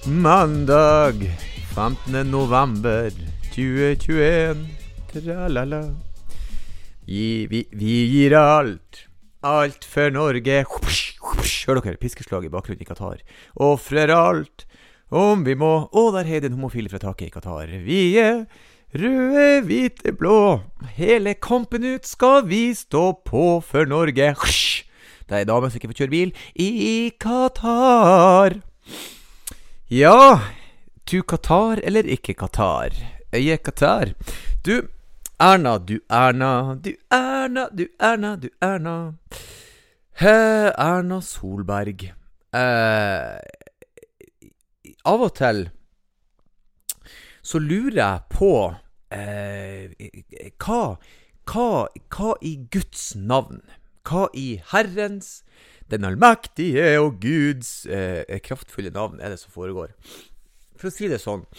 Mandag 15. november 2021. Tralala. Vi gir alt for Norge. Hør dere, piskeslag i bakgrunnen i Qatar. Offrer alt om vi må. Der er den homofile fra taket i Qatar. Vi er røde, hvite, blå. Hele kampen ut skal vi stå på for Norge. Det er damer som ikke får kjøre bil i Qatar. Ja, du Qatar eller ikke Qatar? Jeg er Qatar. Du Erna. Erna Solberg. Av og til så lurer jeg på hva i Guds navn, hva i Herrens, den allmektige og Guds kraftfulle navn er det som foregår. For å si det sånn,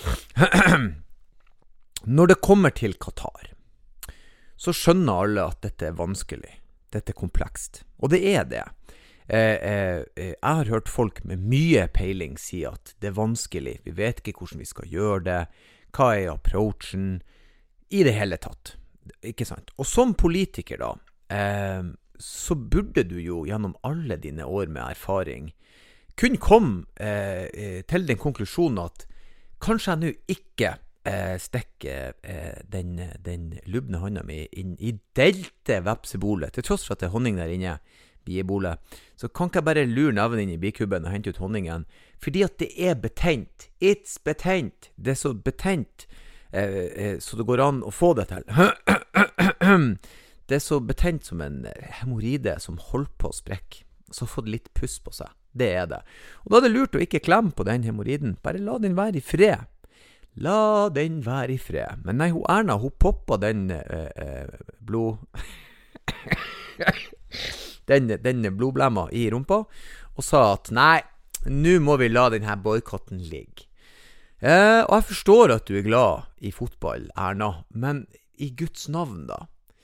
når det kommer til Qatar, så skjønner alle at dette er vanskelig. Dette er komplekst. Og det er det. Jeg har hørt folk med mye peiling si at det er vanskelig. Vi vet ikke hvordan vi skal gjøre det. Hva er approachen? I det hele tatt. Ikke sant? Og som politiker da, så burde du jo gjennom alle dine år med erfaring kun komme til den konklusjonen at kanskje jeg nå ikke stikke den lubne handa mi inn i delte vepsebolet, til tross for at det er honning der inne, biebolet, så kan ikke jeg bare lure neven inn i bikubben og hente ut honningen, fordi at det er betent. It's betent. Det er så betent, så det går an å få det til. Det er så betent som en hemorrhoide som holder på å sprekke, så får det litt puss på seg. Det er det. Og da er det lurt å ikke klemme på den hemorrhoiden. Bare la den være i fred. La den være i fred. Men nei, Erna, hun poppa den blod... den blodblemma i rumpa, og sa at nei, nå må vi la denne boykotten ligge. Og jeg forstår at du er glad i fotball, Erna, men i Guds navn da.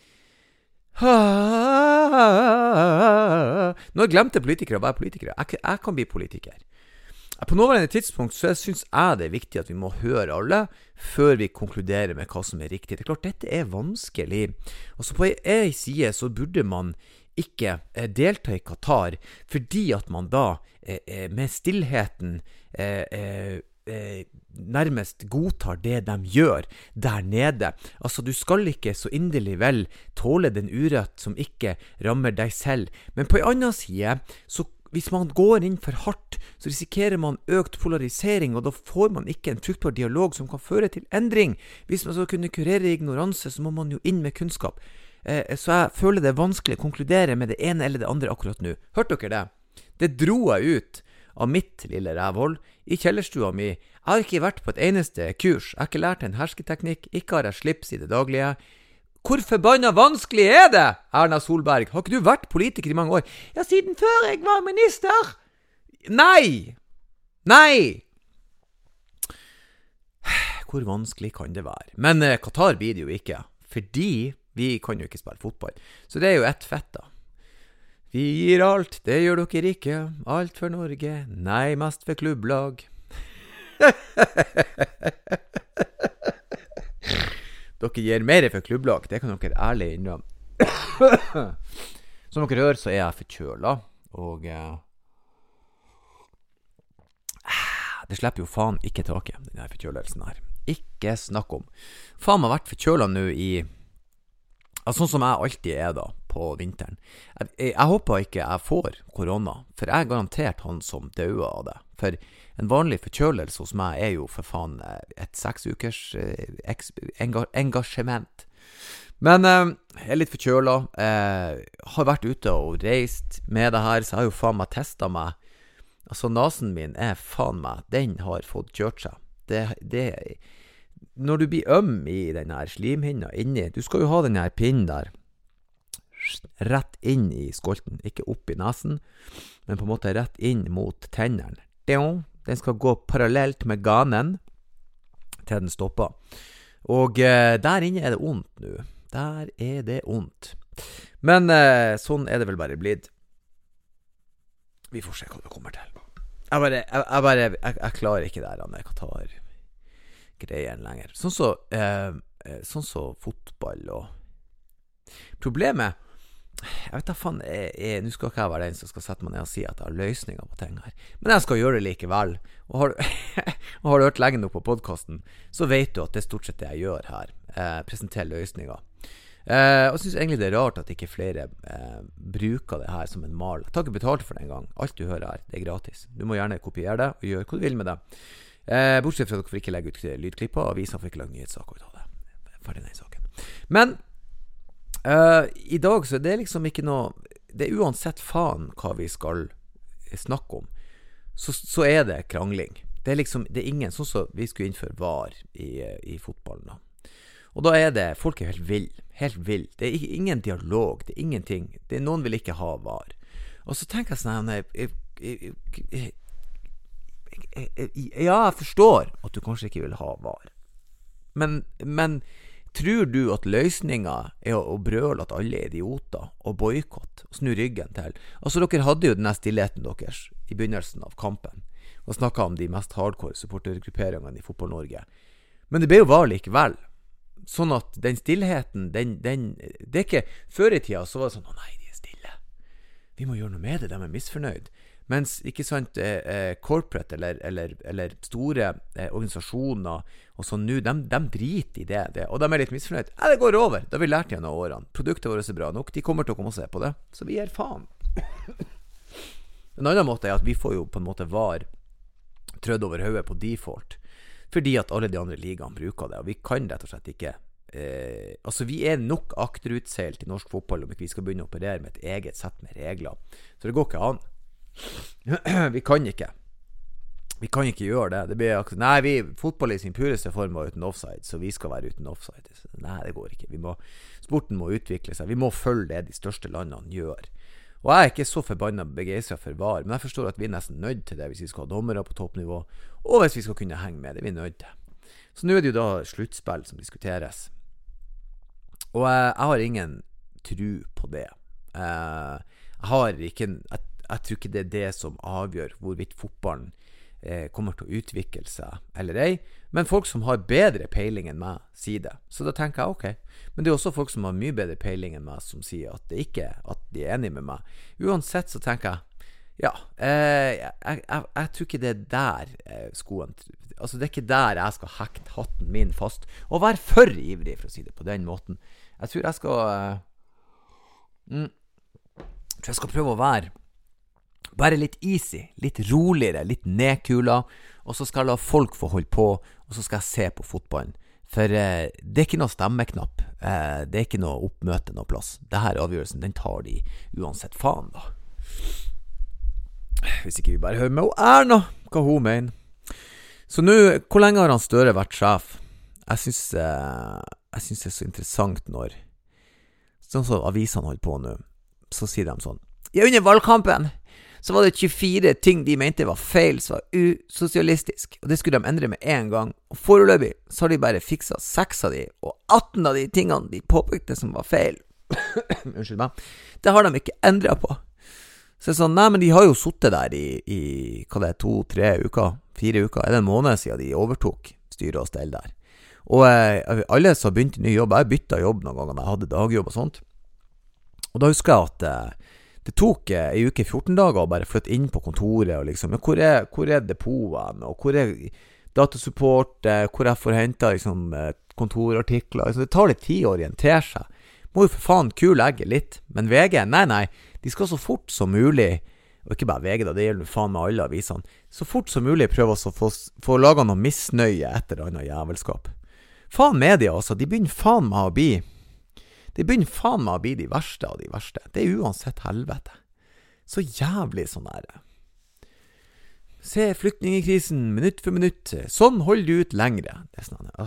Nå glemte politikere å være politikere. Jeg kan bli politiker. På nåværende tidspunkt så synes jeg det er viktig at vi må høre alle før vi konkluderer med hva som er riktig. Det er klart, dette er vanskelig. Og så på en side så burde man ikke delta i Qatar, fordi at man da med stillheten nærmest godtar det de gjør der nede. Altså, du skal ikke så inderlig vel tåle den urett som ikke rammer deg selv. Men på en annen side, så hvis man går inn for hardt, så risikerer man økt polarisering, og da får man ikke en fruktbar dialog som kan føre til endring. Hvis man skal kunne kurere ignoranse, så må man jo inn med kunnskap. Så jeg føler det er vanskelig å konkludere med det ene eller det andre akkurat nå. Hørte dere det? Det dro jeg ut av mitt lille rævhold i kjellerstua mi. Jeg har ikke vært på et eneste kurs. Jeg har ikke lært en hersketeknikk. Ikke har jeg slips i det daglige. Hvor forbanna vanskelig er det, Erna Solberg? Har ikke du vært politiker i mange år? Ja, siden før jeg var minister. Nei! Hvor vanskelig kan det være? Men Qatar blir det jo ikke, fordi vi kan jo ikke spille fotball. Så det er jo ett fett da. Vi gir alt, det gjør dere ikke. Alt for Norge. Nei, mest for klubblag. Dere gir mer for klubblag, det kan dere ærlig innrømme. Som dere hører, så er jeg forkjøla, og det slipper jo faen ikke taket, denne forkjølelsen her. Ikke snakk om. Faen meg har vært forkjøla nå i, sånn som jeg alltid er da, på vinteren. Jeg håper ikke jeg får korona, for jeg er garantert han som døde av det. For en vanlig forkjølelse hos meg er jo for faen et 6 ukers engasjement. Men jeg er litt forkjøla, har vært ute og reist med det her, så jeg har jo faen meg testet meg. Altså nasen min er faen meg, den har fått kjørt seg. Når du blir i den her slimhinna inni, du skal jo ha den her pinnen der, rett inn i skolten, ikke opp i nasen, men på en måte rett inn mot tennene. Den skal gå parallelt med ganen til den stopper. Og der inne er det ondt nå. Der er det ondt. Men sånn er det vel bare blitt. Vi får se hva det kommer til. Jeg klarer ikke det her Qatar-greien lenger. Sånn så fotball og problemet, jeg vet da faen, nå skal ikke jeg være den som skal sette meg ned og si at jeg har løsninger på ting her, men jeg skal gjøre det likevel. Og har du hørt lenge nok på podcasten, så vet du at det er stort sett det jeg gjør her, presentere løsninger. Og jeg synes egentlig det er rart at ikke flere bruker det her som en mal. Jeg tar ikke betalt for det en gang. Alt du hører her, det er gratis. Du må gjerne kopiere det og gjøre hva du vil med det. Bortsett fra at dere får ikke legge ut lydklipper, og avisen får ikke lage nyhetssaker ut av det. Ferdig den saken. Men i dag så det er liksom ikke noe, det er uansett faen hva vi skal snakke om, så er det krangling. Det er liksom, det er ingen, sånn som vi skulle innføre VAR i fotballen da. Og da er det, folk er helt vill. Det er ingen dialog, det er ingenting. Noen vil ikke ha VAR. Og så tenker jeg sånn, ja, jeg forstår at du kanskje ikke vil ha VAR. Men tror du at løsningen er å brøle at alle er idioter og boykott og snu ryggen til? Altså, dere hadde jo den stillheten deres i begynnelsen av kampen og snakket om de mest hardcore supportergrupperingene i Fotball-Norge. Men det ble jo VAR likevel. Sånn at den stillheten, det er ikke, før i tida så var det sånn, nei, de er stille. Vi må gjøre noe med det, de er misfornøyd. Mens, ikke sant, corporate eller store organisasjoner og sånn nå, de driter i det, og de er litt misfornøyd. Det går over, det har vi lært gjennom årene. Produktet vårt er bra nok, de kommer til å komme og se på det, så vi er faen. En annen måte er at vi får jo på en måte VAR trødd over hodet på default, fordi at alle de andre ligaene bruker det, og vi kan rett og slett ikke altså vi er nok akterutseilt i norsk fotball om ikke vi skal begynne å operere med et eget sett med regler, så det går ikke an. Vi kan ikke gjøre det. Det blir fotball i sin pureste form var uten offside, så vi skal være uten offside. Nei, det går ikke. Sporten må utvikle seg. Vi må følge det de største landene gjør. Og jeg er ikke så forbannet begeistret for VAR, men jeg forstår at vi er nesten nødt til det hvis vi skal ha dommere på toppnivå, og hvis vi skal kunne henge med det, vi er nødt til. Så nå er det jo da sluttspill som diskuteres. Og jeg har ingen tro på det. Jeg tror ikke det er det som avgjør hvorvidt fotballen kommer til å utvikle seg eller ei, men folk som har bedre peiling enn meg sier det, så da tenker jeg ok, men det er også folk som har mye bedre peiling enn meg som sier at det ikke, at de er enige med meg. Uansett så tenker jeg ja, jeg tror ikke det er der skoen, altså det er ikke der jeg skal hekte hatten min fast og være for ivrig for å si det på den måten. Jeg tror jeg skal prøve å være bare litt easy, litt roligere, litt nedkula, og så skal jeg la folk få holde på, og så skal jeg se på fotballen. For det er ikke noe stemmeknapp, det er ikke noe oppmøte noe plass. Denne avgjørelsen, den tar de uansett faen da. Hvis ikke vi bare hører med Erna, hva hun mener. Så nå, hvor lenge har han Støre vært sjef? Jeg synes det er så interessant når, sånn som avisene holder på nå, så sier de sånn, ja, under valgkampen, så var det 24 ting de mente var feil, som var usosialistisk, og det skulle de endre med en gang, og foreløpig så har de bare fikset 6 av de, og 18 av de tingene de påpekte som var feil. Unnskyld meg. Det har de ikke endret på. Så det er sånn, nei, men de har jo suttet der i hva det er, 2-3 uker, 4 uker, er det en måned siden de overtok styret og stell der. Og alle som har begynt i ny jobb, jeg byttet jobb noen ganger når jeg hadde dagjobb og sånt, og da husker jeg at det tok en uke 14 dager å bare flytte inn på kontoret og liksom, ja, hvor er depoten, og hvor er datasupport, hvor jeg får hentet liksom, kontorartikler, altså, det tar litt tid å orientere seg. Må jo for faen kulegge litt, men VG, nei, de skal så fort som mulig, og ikke bare VG da, det gjelder faen med alle avisene, så fort som mulig prøve å få laget noe misnøye etter annet jævelskap. Faen media, altså, de begynner faen med å bli de verste av de verste. Det er uansett helvete. Så jævlig sånn der. Se flyktningekrisen minutt for minutt. Sånn holder du ut lengre. Det er sånn,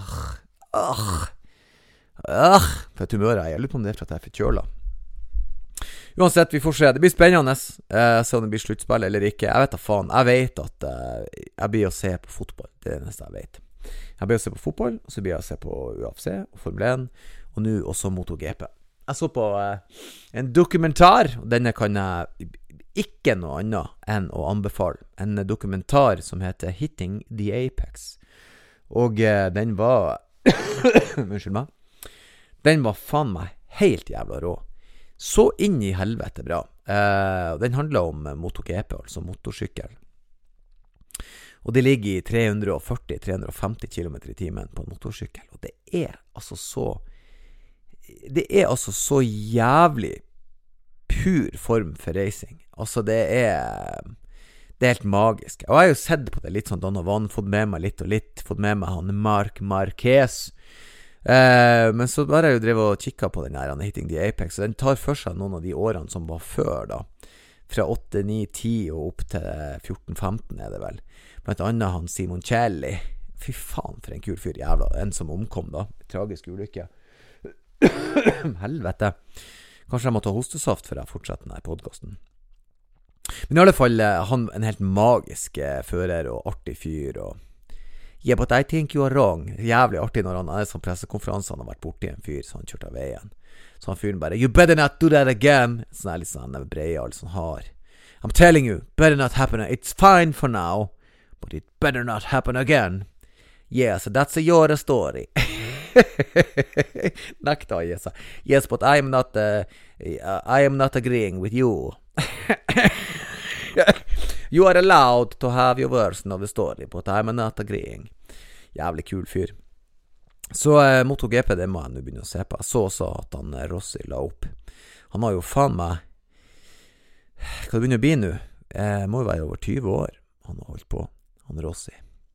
for et humør jeg lurer på om det er for at jeg er for kjøla. Uansett, vi får se. Det blir spennende. Se om det blir sluttspill eller ikke. Jeg vet da faen. Jeg vet at jeg blir å se på fotball. Det er det neste jeg vet. Jeg blir å se på fotball, og så blir jeg å se på UFC og Formel 1, og nå også MotoGP. Jeg så på en dokumentar, og denne kan jeg ikke noe annet enn å anbefale en dokumentar som heter Hitting the Apex. Og den var unnskyld meg. Den var faen meg helt jævla rå. Så inn i helvete bra. Den handler om MotoGP, altså motorsykkel. Og det ligger i 340-350 km i timen på en motorsykkel. Og det er altså så jævlig pur form for racing. Altså det er helt magisk. Og jeg har jo sett på det litt sånn Donovan, fått med meg litt og litt, fått med meg han Marc Marquez. Men så bare jeg jo drevet og kikket på den her Hitting the Apex, og den tar for seg noen av de årene som var før da. Fra 8, 9, 10 og opp til 14-15 er det vel. Blant annet han Simon Celli. Fy faen for en kul fyr, jævla. En som omkom da. Tragisk ulykke. Helvete. Kanskje jeg må ta hostesaft for jeg fortsetter denne podcasten. Men i alle fall, han en helt magisk fører og artig fyr. Og yeah, but I think you are wrong. Jævlig artig når han er sånn pressekonferanse, han har vært borti en fyr, så han kjørte av veien. Så han fyren bare, you better not do that again. Sånn er litt sånn breial som har. I'm telling you, better not happen. It's fine for now, but it better not happen again. Yeah, so that's your story. Nekta, yes. Yes, but I am not agreeing with you. You are allowed to have your version of the story, but I'm not agreeing. Jævlig kul fyr. Så MotoGP, det må jeg nå begynne å se på. Jeg så også at han Rossi la opp. Han har jo faen meg, hva det begynner å bli nå? Må jo være over 20 år han har holdt på, han Rossi.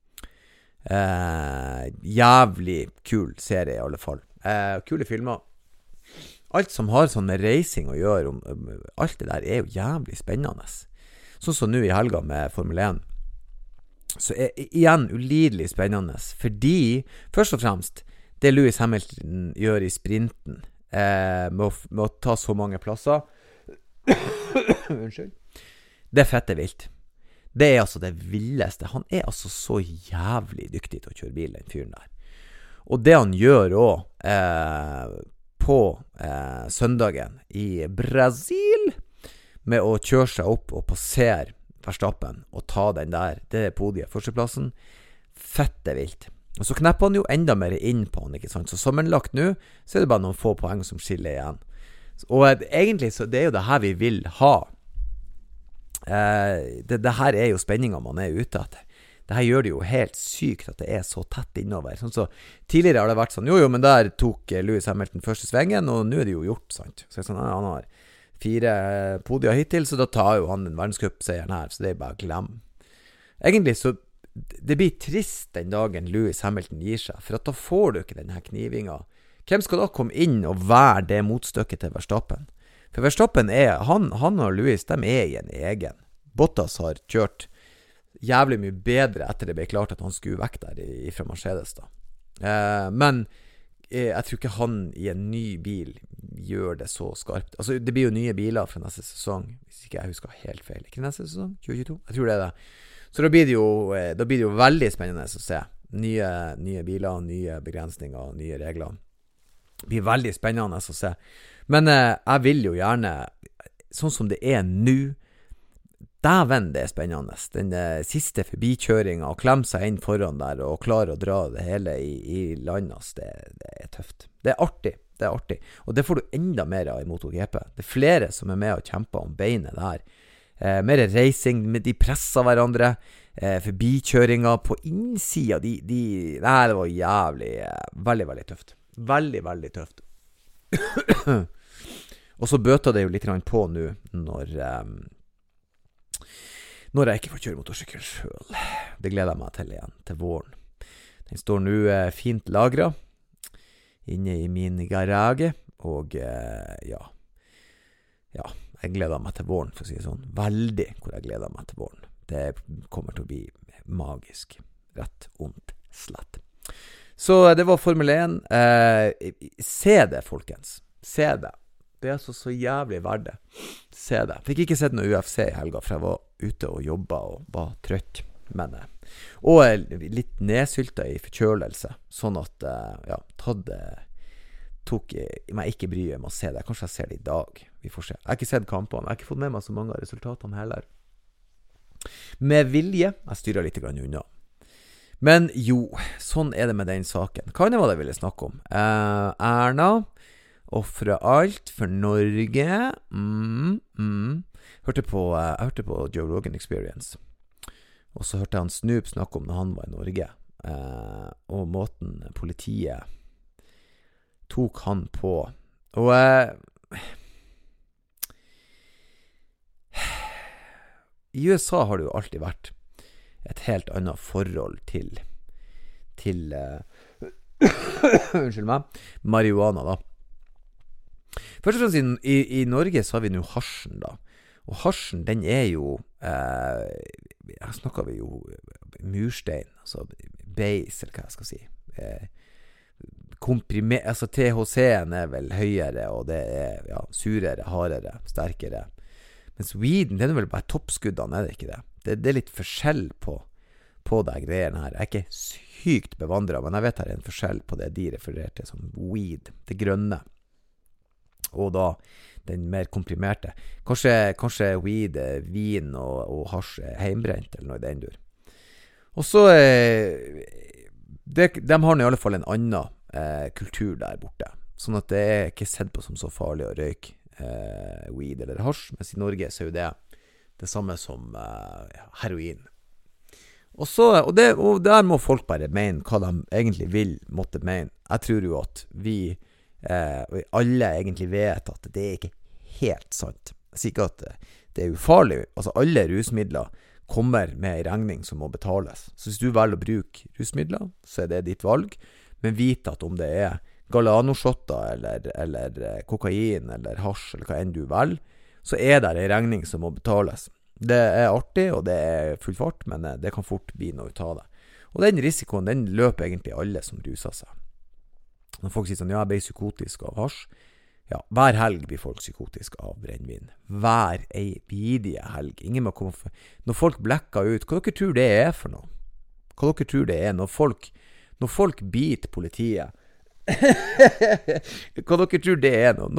Jævlig kul serie i alle fall. Kule filmer. Alt som har sånn med racing å gjøre, alt det der er jo jævlig spennende. Sånn som nå i helga med Formel 1. Så igjen ulidelig spennende, fordi først og fremst det Lewis Hamilton gjør i sprinten med å ta så mange plasser unnskyld, det fette vilt. Det er altså det villeste. Han er altså så jævlig dyktig til å kjøre bil, den fyren der. Og det han gjør også på søndagen i Brasil med å kjøre seg opp og passere Verstappen og ta den der, det er podiet, førsteplassen, fette vilt. Og så knepper han jo enda mer inn på han, ikke sant? Så sammenlagt nå, så er det bare noen få poeng som skiller igjen. Og egentlig så det er jo det her vi vil ha. Det her er jo spenningen man er ute etter. Det her gjør det jo helt sykt at det er så tett innover. Sånn så tidligere har det vært sånn, jo, men der tok Lewis Hamilton første svengen, og nå er det jo gjort, sant? Så det er sånn, han har 4 podier hittil, så da tar jo han den verdenscupseieren her, så det er bare glem. Egentlig så, det blir trist den dagen Lewis Hamilton gir seg, for at da får du ikke denne knivinga. Hvem skal da komme inn og være det motstykket til Verstappen? For Verstappen han og Lewis, de er i en egen. Bottas har kjørt jævlig mye bedre etter det ble klart at han skulle vekk der fra Mercedes da. Men jeg tror ikke han i en ny bil gjør det så skarpt. Altså, det blir jo nye biler fra neste sesong, hvis ikke jeg husker helt feil. Ikke neste sesong? 2022? Jeg tror det er det. Så da blir det jo veldig spennende å se. Nye biler, nye begrensninger, nye regler. Det blir veldig spennende å se. Men jeg vil jo gjerne, sånn som det er nå, dæven det er spennende. Den siste forbikjøringen, og klemme seg inn foran der, og klare å dra det hele i landet, det er tøft. Det er artig. Og det får du enda mer av i MotoGP. Det er flere som er med og kjemper om beinet der. Mer racing, de presser hverandre, forbikjøringer på innsida, nei, det var jævlig, veldig, veldig tøft. Veldig, veldig tøft. Og så bøter det jo litt på nå, når jeg ikke får kjøre motorsykkel selv. Det gleder jeg meg til igjen, til våren. Den står nå fint lagret inne i min garage, og ja, jeg gleder meg til våren, for å si det sånn. Veldig hvor jeg gleder meg til våren. Det kommer til å bli magisk. Rett, ondt, slett. Så det var Formel 1. Se det, folkens. Se det. Det er altså så jævlig verdt det. Se det. Fikk ikke sett noe UFC i helga, for jeg var ute og jobbet og var trøtt. Men, og litt nedsylta i forkjølelse, sånn at, tok meg ikke bryet med å se det. Kanskje jeg ser det i dag. vi får se. Jeg har ikke sett kampene, jeg har ikke fått med meg så mange av resultatene heller. Med vilje, jeg styrer litt grann unna. Men jo, sånn er det med den saken. Hva var det jeg ville snakke om? Erna offrer alt for Norge. Jeg hørte på Joe Rogan Experience. Og så hørte jeg han Snoop snakke om når han var i Norge. Og måten politiet tok han på. Og i USA har det jo alltid vært et helt annet forhold til unnskyld meg, marihuana da. Først og fremst i Norge så har vi nå hasjen da. Og hasjen, den er jo her snakker vi jo murstein, altså base, eller hva jeg skal si. Altså THC-en er vel høyere, og det er surere, hardere, sterkere. Mens weeden, den er vel bare toppskuddene, er det ikke det? Det er litt forskjell på de greiene her. Jeg er ikke sykt bevandret, men jeg vet her er en forskjell på det de refererer til som weed, det grønne. Og da den mer komprimerte. Kanskje weed, vin og hasj er heimbrent, eller noe i den dur. Og så, de har i alle fall en annen kultur der borte. Sånn at det er ikke sett på som så farlig å røyke weed eller hasj, mens i Norge så er jo det samme som heroin. Og der må folk bare mene hva de egentlig vil måtte mene. Jeg tror jo at vi alle egentlig vet at det er ikke helt sant. Jeg sier ikke at det er ufarlig. Altså alle rusmidler kommer med en regning som må betales. Så hvis du velger å bruke rusmidler, så er det ditt valg. Men vite at om det er Galano-shotter eller kokain eller hasj eller hva enn du velger, så er det en regning som må betales. Det er artig, og det er full fart, men det kan fort bli noe ut av det. Og den risikoen, den løper egentlig alle som ruser seg. Når folk sier sånn, jeg ble psykotisk av hasj. Ja, hver helg blir folk psykotisk av brennvin. Hver bidige helg. Ingen må komme for... Når folk blekker ut, hva dere tror det er for noe? Hva dere tror det er når folk biter politiet? Hva dere tror det er nå?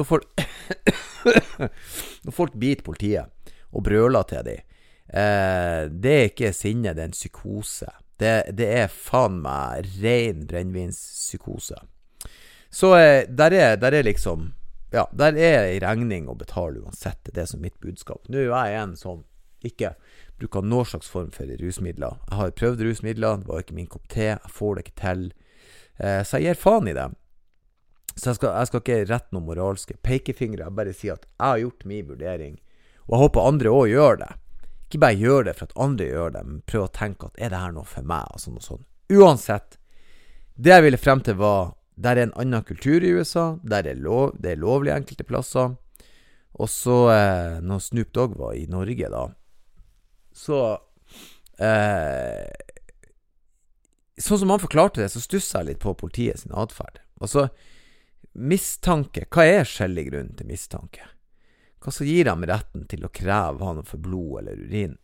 Når folk biter politiet og brøler til dem, det er ikke sinne, det er en psykose. Det er faen meg ren brennvinspsykose. Så der er liksom, ja, der er en regning å betale uansett, det er som mitt budskap. Nå er jeg en som ikke bruker noen slags form for rusmidler. Jeg har prøvd rusmidler, det var ikke min kopp te, jeg får det ikke til. Så jeg gir faen i det. Så jeg skal ikke rette noen moralske pekefingre, jeg bare sier at jeg har gjort min vurdering. Og jeg håper andre også gjør det. Ikke bare gjør det for at andre gjør det, men prøv å tenke at er det her noe for meg, og sånn og sånn. Uansett, det jeg ville frem til var, der er en annen kultur i USA, der det er lovlig enkelte plasser. Og så, når Snoop Dogg var i Norge da, så, sånn som han forklarte det, så stusset jeg litt på politiet sin adferd. Altså, mistanke, hva er skjellig grunn til mistanke? Hva så gir de retten til å kreve han for blod eller urin?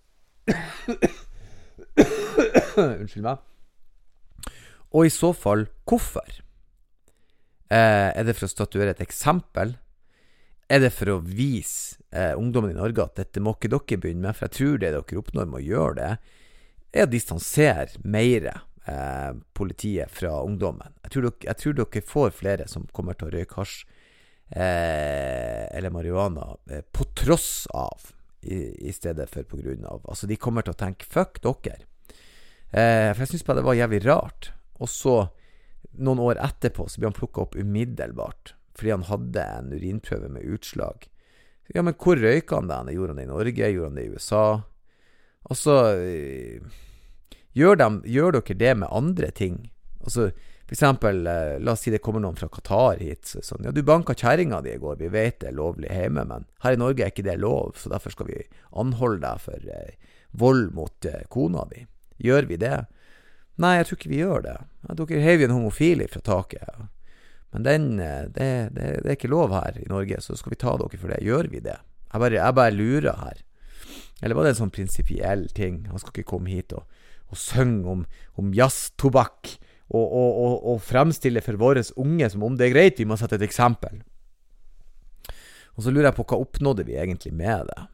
Unnskyld meg. Og i så fall, hvorfor? Er det for å statuere et eksempel? Er det for å vise ungdommen i Norge at dette må ikke dere begynne med? For jeg tror det dere oppnår med å gjøre det, er å distansere mer politiet fra ungdommen. Jeg tror dere får flere som kommer til å røyke hasj eller marihuana på tross av i stedet for på grunn av. Altså de kommer til å tenke fuck dere, for jeg synes bare det var jævlig rart. Og så noen år etterpå så ble han plukket opp umiddelbart fordi han hadde en urinprøve med utslag. Ja, men hvor røyka han det? Gjorde han det i Norge? Gjorde han det i USA? Altså gjør dere det med andre ting? Altså for eksempel, la oss si det kommer noen fra Qatar hit, sånn, ja, du banket kjæringa di i går, vi vet det er lovlig hjemme, men her i Norge er ikke det lov, så derfor skal vi anholde deg for vold mot kona di. Gjør vi det? Nei, jeg tror ikke vi gjør det. Ja, dere hever en homofili fra taket, ja. Men det er ikke lov her i Norge, så skal vi ta dere for det. Gjør vi det? Jeg bare lurer her. Eller var det en sånn prinsipiell ting? Han skal ikke komme hit og synge om jazz-tobakk, og fremstille for våre unge som om det er greit, vi må sette et eksempel. Og så lurer jeg på hva oppnådde vi egentlig med det.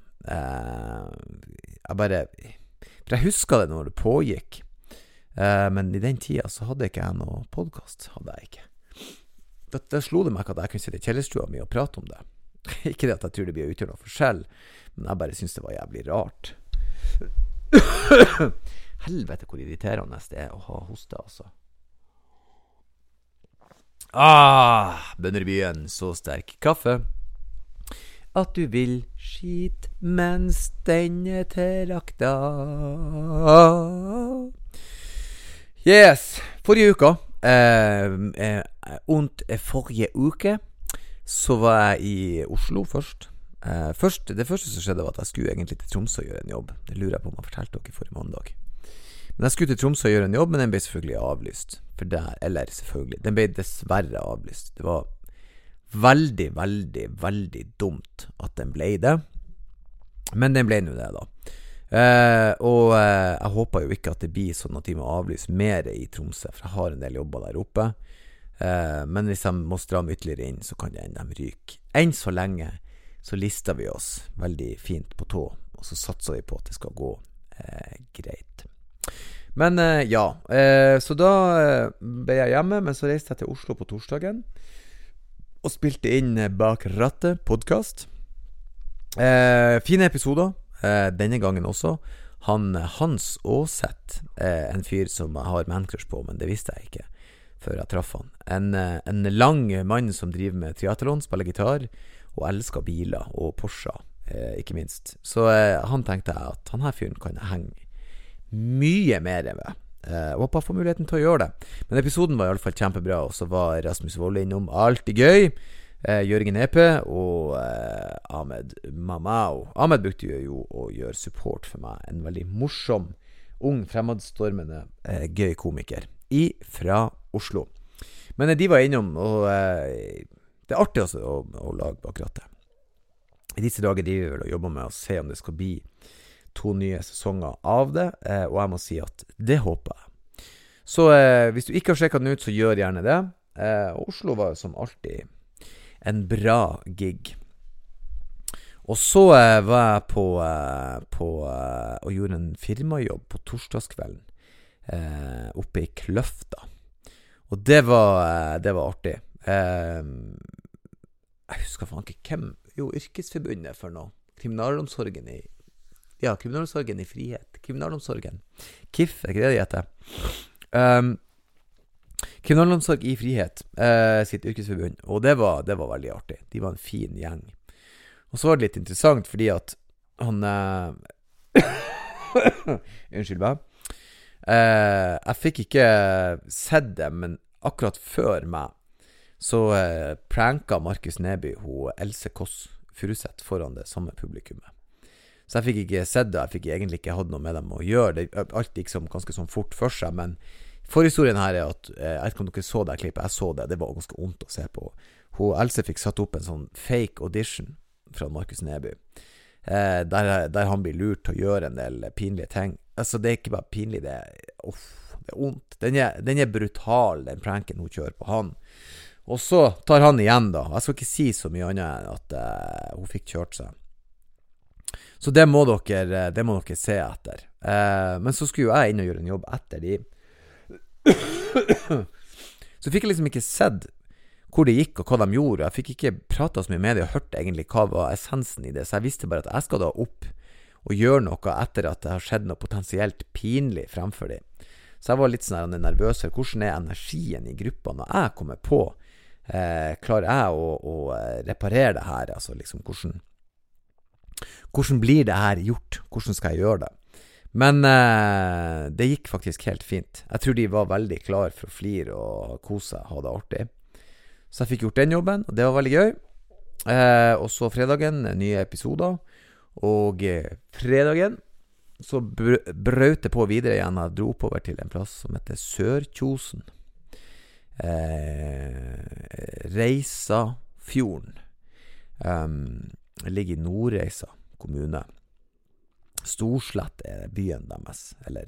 For jeg husker det når det pågikk. Men i den tiden så hadde ikke jeg noe podcast. Hadde jeg ikke. Da slo det meg ikke at jeg kunne sitte i kjellerstua mi og prate om det. Ikke det at jeg tror det blir utgjort noe forskjell, men jeg bare synes det var jævlig rart. Helvete hvor irriterende det er å ha hoste, altså. Bønnerbyen, så sterk kaffe at du vil skit mens den er tilrakta. Yes, forrige uke så var jeg i Oslo først. Det første som skjedde var at jeg skulle egentlig til Tromsø og gjøre en jobb. Det lurer jeg på om jeg fortalte dere forrige mandag. Men jeg skulle til Tromsø og gjøre en jobb, men den ble selvfølgelig avlyst. Den ble dessverre avlyst. Det var veldig, veldig, veldig dumt at den ble det. Men den ble nå det da. Og jeg håper jo ikke at det blir sånn at de må avlyse mer i Tromsø, for jeg har en del jobber der oppe. Men hvis jeg må stramme ytterligere inn, så kan det enda ryke. Enn så lenge så lister vi oss veldig fint på tå, og så satser vi på at det skal gå greit. Men så da ble jeg hjemme, men så reiste jeg til Oslo på torsdagen og spilte inn Bak rattet podcast. Fine episoder denne gangen også. Hans Åseth, en fyr som jeg har mancrush på, men det visste jeg ikke før jeg traff han. En lang mann som driver med triathlon, spiller gitar og elsker biler og Porsche, ikke minst. Så han tenkte jeg at han her fyren kan jeg henge mye mer med. Og håper jeg får muligheten til å gjøre det. Men episoden var i alle fall kjempebra, og så var Rasmus Wolle innom. Alltid gøy. Jørgen Epe og Ahmed Mamao. Ahmed brukte jo å gjøre support for meg. En veldig morsom, ung, fremadstormende, gøy komiker fra Oslo. Men de var innom, og det er artig også å lage Bak rattet. I disse dager driver vi vel og jobber med å se om det skal bli 2 nye sesonger av det, og jeg må si at det håper jeg. Så hvis du ikke har sjekket den ut, så gjør gjerne det. Oslo var jo som alltid en bra gig. Og så var jeg på og gjorde en firmajobb på torsdagskvelden oppe i Kløfta. Og det var artig. Jeg husker faen ikke hvem. Jo, Yrkesforbundet for noe. Kriminalomsorgen i frihet. Kriminalomsorgen. KIF, er ikke det de heter? Kriminalomsorg i frihet sitt yrkesforbund. Og det var veldig artig. De var en fin gjeng. Og så var det litt interessant, fordi at han unnskyld meg. Jeg fikk ikke sett det, men akkurat før meg så pranka Markus Neby og Else Kåss Furuseth foran det samme publikummet. Så jeg fikk ikke sett det, jeg fikk egentlig ikke hatt noe med dem å gjøre. Alt gikk ganske sånn fort for seg, men forhistorien her er at jeg vet ikke om dere så det klippet, jeg så det var ganske ondt å se på. Else fikk satt opp en sånn fake audition fra Markus Neby, der han blir lurt til å gjøre en del pinlige ting. Altså, det er ikke bare pinlig, det er ondt. Den er brutal, den pranken hun kjører på han. Og så tar han igjen da. Jeg skal ikke si så mye annet enn at hun fikk kjørt seg. Så det må dere se etter. Men så skulle jo jeg inn og gjøre en jobb etter de. Så fikk jeg liksom ikke sett hvor det gikk og hva de gjorde. Jeg fikk ikke pratet så mye med det og hørt egentlig hva var essensen i det. Så jeg visste bare at jeg skal da opp og gjøre noe etter at det har skjedd noe potensielt pinlig fremfor dem. Så jeg var litt sånn nervøs for hvordan er energien i gruppa når jeg kommer på. Klarer jeg å reparere det her? Altså liksom hvordan blir det her gjort? Hvordan skal jeg gjøre det? Men det gikk faktisk helt fint. Jeg tror de var veldig klar for å flire og kose seg, ha det artig. Så jeg fikk gjort den jobben, og det var veldig gøy. Og så fredagen, nye episoder. Og fredagen så brøt det på videre igjen. Jeg dro oppover til en plass som heter Sørkjosen. Reisafjorden. Det ligger i Nordreisa kommune. Storslett er byen deres, eller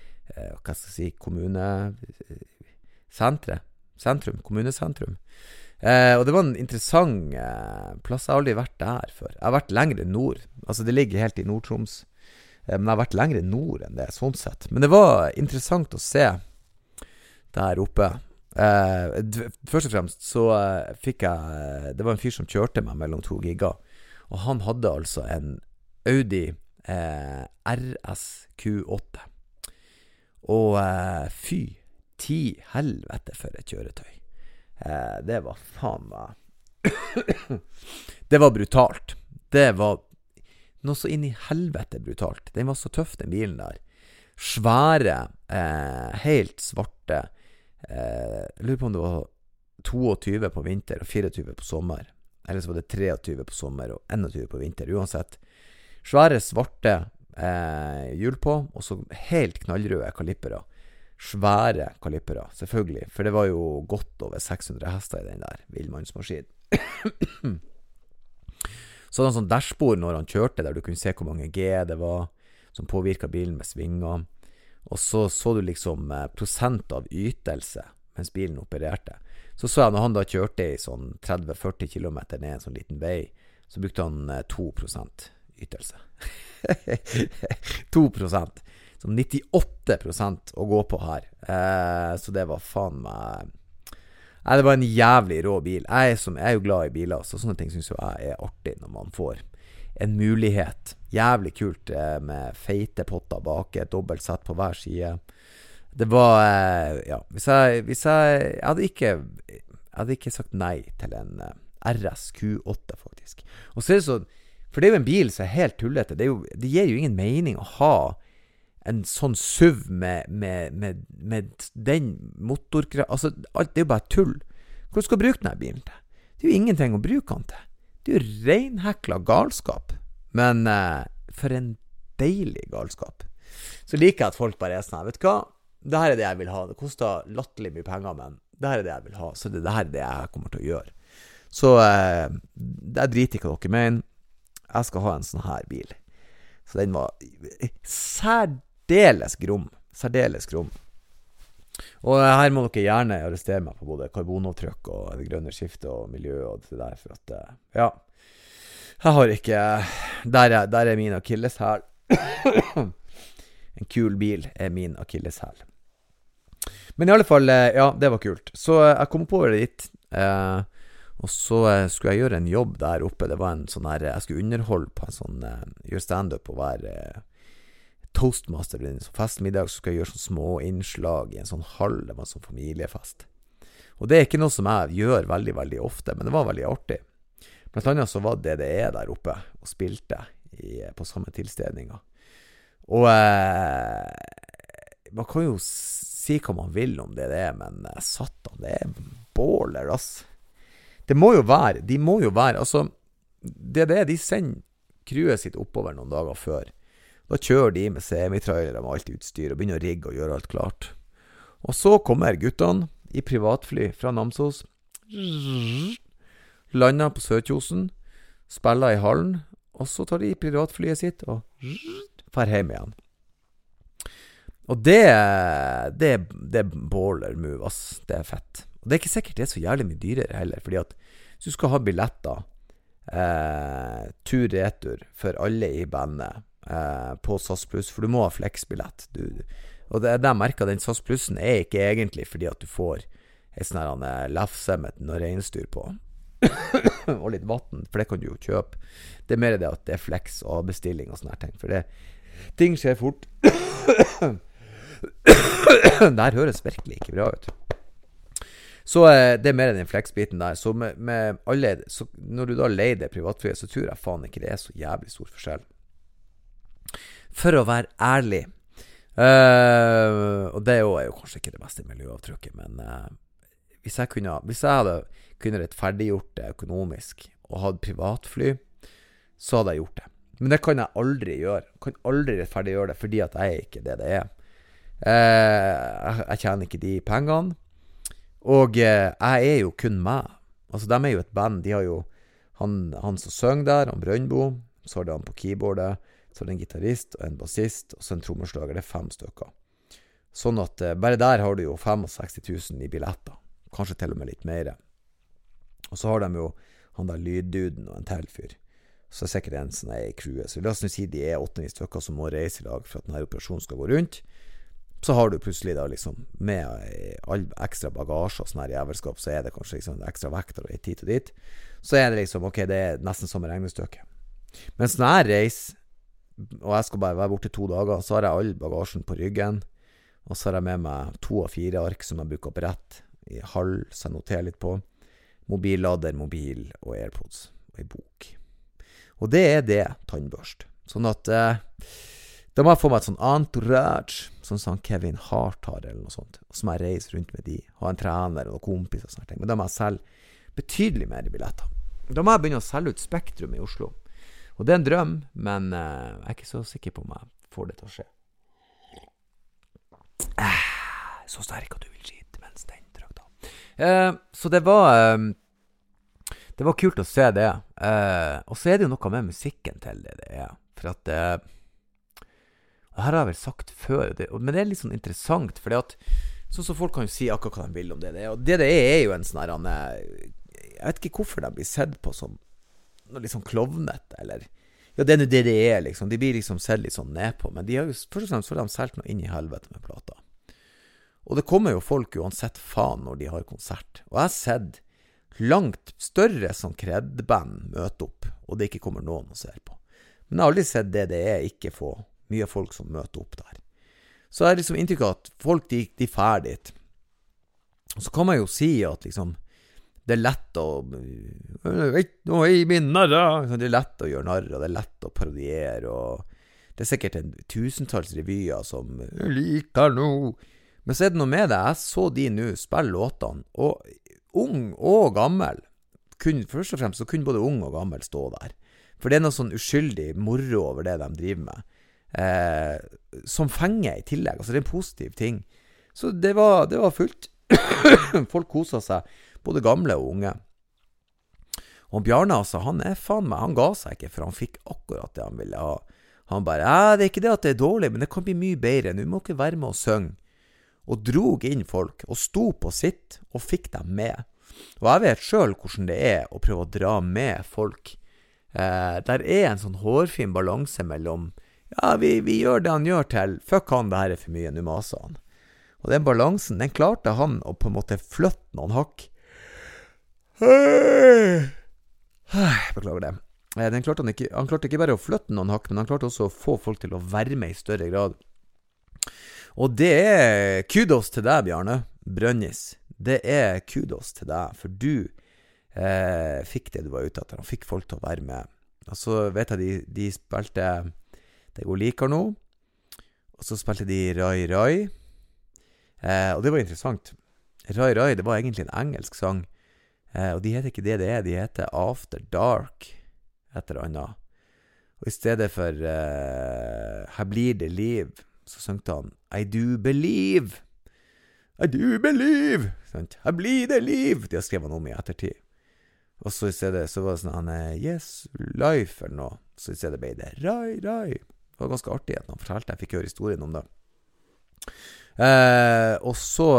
hva skal jeg si, kommunesentrum. Og det var en interessant plass. Jeg har aldri vært der før. Jeg har vært lengre nord. Altså det ligger helt i Nord-Troms. Men jeg har vært lengre nord enn det, sånn sett. Men det var interessant å se der oppe. Først og fremst så fikk jeg det var en fyr som kjørte meg mellom 2 gigger. Og han hadde altså en Audi RS Q8. Og fy 10 helvete for et kjøretøy. Det var faen meg Det var brutalt. Det var noe så inn i helvete brutalt. Den var så tøff, den bilen der. Svære, helt svarte. Jeg lurer på om det var 22 på vinter og 24 på sommer. Eller så var det 23 på sommer og 21 på vinter. Uansett. Svære, svarte hjul på, og så helt knallrøde kalippere. Svære kalippere, selvfølgelig. For det var jo godt over 600 hester i den der villmannsmaskin. Så hadde han sånn dashbord når han kjørte, der du kunne se hvor mange G det var som påvirket bilen med svinger. Og så du liksom prosent av ytelse mens bilen opererte. Så jeg når han da kjørte i sånn 30-40 kilometer ned en sånn liten vei, så brukte han 2% ytelse. 2%. Som 98% å gå på her. Så det var faen meg... det var en jævlig rå bil. Jeg er jo glad i biler, så sånne ting synes jeg er artig når man får en mulighet. Jævlig kult med feite potter bak, et dobbelt sett på hver side. Det var, ja, hvis jeg hadde ikke sagt nei til en RS Q8 faktisk. Og så det sånn, for det er jo en bil som er helt tullete. Det gir jo ingen mening å ha en sånn SUV med den motorkraft. Altså, alt det er jo bare tull. Hvor skal du bruke denne bilen til? Det er jo ingenting å bruke den til. Det er jo renhekla galskap. Men for en deilig galskap. Så liker jeg at folk bare er sånn, vet du hva? Det her er det jeg vil ha. Det koster latterlig mye penger, men det her er det jeg vil ha. Så det her er det jeg kommer til å gjøre. Så det driter ikke dere med inn. Jeg skal ha en sånn her bil. Så den var særdeles grom. Og her må dere gjerne arrestere meg på både karbonavtrykk og det grønne skiftet og miljø og det der, for at, ja, jeg har ikke, der er min akilleshæl. En kul bil er min akilleshæl. Men i alle fall, ja, det var kult. Så jeg kom oppover dit, og så skulle jeg gjøre en jobb der oppe. Det var en sånn her, jeg skulle underholde på en sånn, gjøre stand-up og være toastmaster i en sånn festmiddag. Så skulle jeg gjøre sånn små innslag i en sånn hall. Det var en sånn familiefest. Og det er ikke noe som jeg gjør veldig, veldig ofte, men det var veldig artig. Blant annet så var det der oppe og spilte på samme tilstelninger. Og man kan jo si hva man vil om det men satan, det er baller, ass. De må jo være, altså, de sender crewet sitt oppover noen dager før. Da kjører de med semitrailer med alt utstyr og begynner å rigge og gjøre alt klart. Og så kommer guttene i privatfly fra Namsos, lander på Sørkjosen, spiller i hallen, og så tar de privatflyet sitt og fer hjem igjen. Og det er baller move, ass. Det er fett. Og det er ikke sikkert det er så jævlig mye dyrere heller, fordi at hvis du skal ha billetter, tur-retur for alle i bandet på SAS Plus, for du må ha flexbillett. Og det jeg merker, den SAS Plusen er ikke egentlig fordi at du får en sånn her lefse med noe regnstyr på, og litt vatten, for det kan du jo kjøpe. Det er mer det at det er flex og bestilling og sånne her ting, for ting skjer fort. Det her høres virkelig ikke bra ut. Så det er mer enn den flex-biten der. Så med alle, så når du da leier det privatflyet, så tror jeg faen ikke det er så jævlig stor forskjell. For å være ærlig, og det er jo kanskje ikke det beste miljøavtrykket, men hvis jeg hadde kunnet rettferdiggjort det økonomisk og hadde privatfly, så hadde jeg gjort det. Men det kan jeg aldri gjøre. Jeg kan aldri rettferdiggjøre det, fordi at jeg er ikke det er. Jeg tjener ikke de pengene, og jeg er jo kun meg. Altså, de er jo et band. De har jo han som søng der, han Brøndbo, så har de han på keyboardet, så er det en gitarist og en bassist, og så en trommeslager. Det er 5 stykker. Sånn at bare der har du jo 65 000 i billetter. Kanskje til og med litt mer. Og så har de jo han der lydduden og en tilfyr. Så er sikkert en sånn i crewet. Så la oss nå si de er 8-9 stykker som må reise i lag for at denne operasjonen skal gå rundt. Så har du plutselig da liksom med all ekstra bagasje og sånn her jævelskap, så er det kanskje liksom ekstra vekter og hit og dit. Så er det liksom, ok, det er nesten som en regnestøke. Men sånn her reis, og jeg skal bare være borte 2 dager, så har jeg all bagasjen på ryggen, og så har jeg med meg 2 av 4 ark som jeg bruker brett i halv, så jeg noterer litt på. Mobillader, mobil og Airpods og en bok. Og det er det, tannbørst. Sånn at da må jeg få meg et sånn entourage, sånn som Kevin Hart har, eller noe sånt. Og så må jeg reise rundt med de, ha en trener og noen kompis og sånne ting. Men da må jeg selge betydelig mer i billetter. Da må jeg begynne å selge ut Spektrum i Oslo. Og det er en drøm, men jeg er ikke så sikker på om jeg får det til å skje. Så sterk at du vil skite mens den trøk da. Så det var kult å se det. Og så er det jo noe med musikken til det er. For at det her har jeg vel sagt før, men det er litt sånn interessant, fordi at sånn som folk kan jo si akkurat hva de vil om det. Og det er jo en sånn her, jeg vet ikke hvorfor de blir sett på som noe litt sånn klovnete, eller ja, det er det er liksom. De blir liksom sett litt sånn ned på, men de har jo først og fremst for de selv noe inn i helvete med plata. Og det kommer jo folk uansett faen når de har konsert. Og jeg har sett langt større sånn kredband møte opp, og det ikke kommer noen å se på. Men jeg har aldri sett det er ikke få mye folk som møter opp der. Så jeg har liksom inntrykk av at folk, de fær dit. Og så kan man jo si at liksom, det er lett å det er lett å gjøre narr, og det er lett å parodiere, og det er sikkert en tusentalls revyer som liker noe. Men så er det noe med det, jeg så de nå spille låtene, og ung og gammel, først og fremst så kunne både ung og gammel stå der. For det er noe sånn uskyldig moro over det de driver med. Som fenger i tillegg, altså det er en positiv ting. Så det var fullt. Folk koset seg, både gamle og unge. Og Bjarne, altså, han er faen meg, han ga seg ikke, for han fikk akkurat det han ville ha. Han bare, det er ikke det at det er dårlig, men det kan bli mye bedre. Nå må ikke være med og synge. Og drog inn folk, og sto på sitt, og fikk dem med. Og jeg vet selv hvordan det er å prøve å dra med folk. Der er en sånn hårfin balanse mellom vi gjør det han gjør til fuck han, det her er for mye, nå maser han. Og den balansen, den klarte han å på en måte flytte noen hakk. Beklager det. Han klarte ikke bare å flytte noen hakk, men han klarte også å få folk til å være med i større grad. Og det er kudos til deg, Bjarne Brønnis. Det er kudos til deg, for du fikk det du var ute etter. Han fikk folk til å være med. Og så vet jeg, de spilte Det går likar nå. Og så spilte de Rai Rai. Og det var interessant. Rai Rai, det var egentlig en engelsk sang. Og de heter ikke det er. De heter After Dark. Etter annet. Og i stedet for Her blir det liv, så søngte han I do believe. I do believe. Sant? Her blir det liv. De har skrevet han om i ettertid. Og så i stedet så var det sånn Yes, life eller noe. Så i stedet ble det Rai Rai. Det var ganske artig at han fortalte. Jeg fikk høre historien om det. Og så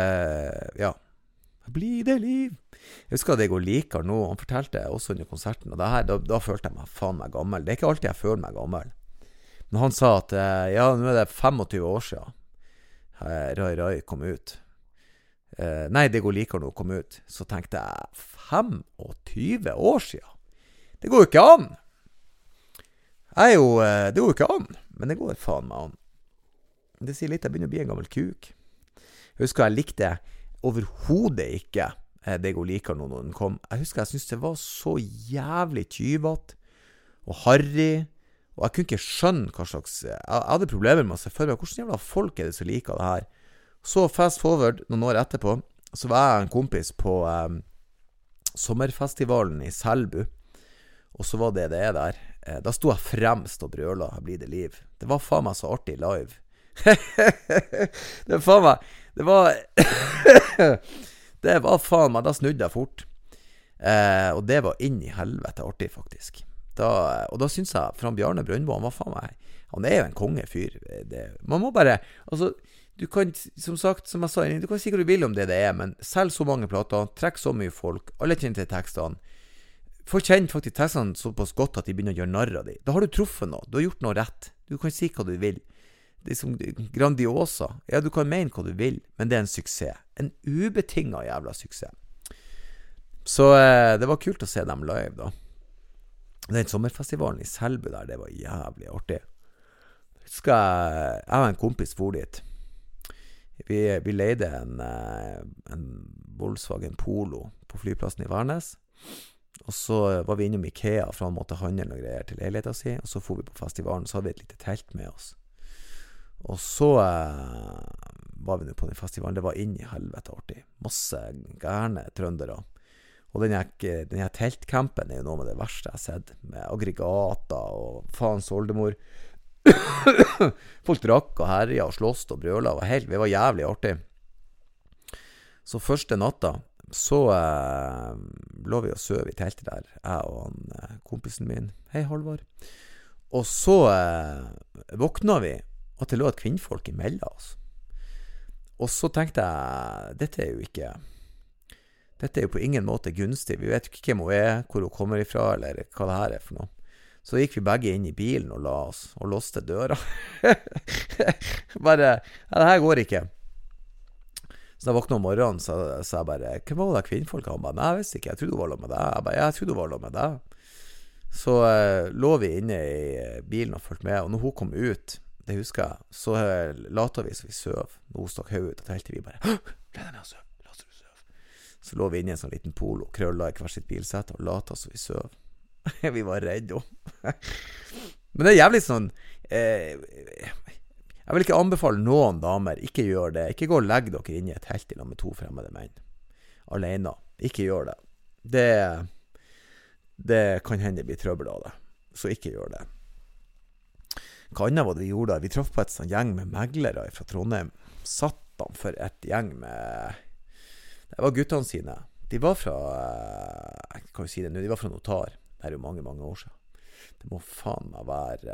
blir det liv. Jeg husker at jeg går likar nå. Han fortalte også under konserten, og da følte jeg meg faen meg gammel. Det er ikke alltid jeg føler meg gammel. Men han sa at nå er det 25 år siden Rai Rai kom ut. Nei, det går likar nå kom ut. Så tenkte jeg 25 år siden. Det går jo ikke an. Det går jo ikke an, men det går faen meg an. Det sier litt, jeg begynner å bli en gammel kuk. Jeg husker jeg likte overhodet ikke det går likar nå når den kom. Jeg husker jeg syntes det var så jævlig tyvat og harry, og jeg kunne ikke skjønne hva slags jeg hadde problemer med å se for meg hvordan jævla folk er det som liker det her. Så fast forward noen år etterpå, så var jeg en kompis på sommerfestivalen i Selbu, og så var det er der. Da sto jeg fremst og brøla, her blir det liv. Det var faen meg så artig live. Det var faen meg, det var faen meg, da snudde jeg fort. Og det var inn i helvete artig faktisk. Og da synes jeg, Fran Bjarne Brøndbo, han var faen meg, han er jo en kongefyr. Man må bare, altså, du kan, som sagt, som jeg sa, du kan si hva du vil om det er, men selv så mange plater, trekk så mye folk, alle kjenner til tekstene. Folk kjenner faktisk tekstene såpass godt at de begynner å gjøre narr av dem. Da har du truffet noe, du har gjort noe rett. Du kan si hva du vil. Det som grandiosa. Ja, du kan mene hva du vil, men det er en suksess. En ubetinget jævla suksess. Så det var kult å se dem live da. Den sommerfestivalen i Selbu der, det var jævlig artig. Jeg og en kompis for dit. Vi leide en Volkswagen Polo på flyplassen i Værnes. Og så var vi innom Ikea for han måtte handle noen greier til leiligheten sin. Og så for vi på festivalen, så hadde vi et lite telt med oss. Og så var vi nå på den festivalen. Det var inn i helvete artig. Masse gærne trøndere. Og denne teltcampen er jo noe med det verste jeg har sett. Med aggregater og faens oldemor. Folk drakk og herja og slåst og brøla. Vi var jævlig artig. Så første natta så lå vi og søv i teltet der, jeg og han, kompisen min. Hei, Halvard. Og så våkna vi at det lå et kvinnfolk imellom oss. Og så tenkte jeg, dette er jo på ingen måte gunstig. Vi vet ikke hvem hun er, hvor hun kommer ifra, eller hva det her er for noe. Så gikk vi begge inn i bilen og la oss, og låste døra. Bare, ja, det her går ikke. Så da jeg våkna om morgenen, så jeg bare, hvem var det kvinnfolk? Han bare, nei, jeg visste ikke, jeg trodde hun var lov med deg. Jeg bare, jeg trodde hun var lov med deg. Så lå vi inne i bilen og fulgte med, og når hun kom ut, det husker jeg, så latet vi så vi søv. Når hun stakk høy ut, og helt til vi bare, la deg med å søv, la oss søv. Så lå vi inne i en sånn liten polo, krølla i hver sitt bilsett, og latet så vi søv. Vi var redde også. Men det er jævlig sånn jeg vil ikke anbefale noen damer, ikke gjør det. Ikke gå og legg dere inn i et helt med 2 fremmede menn alene, ikke gjør det. Det kan hende det blir trøbbel av det. Så ikke gjør det. Hva annet var det vi gjorde da? Vi traff på et sånn gjeng med meglere fra Trondheim. Satt han for et gjeng med, det var guttene sine. De var fra, jeg kan jo si det nå, de var fra Notar. Det er jo mange, mange år siden. Det må faen meg være,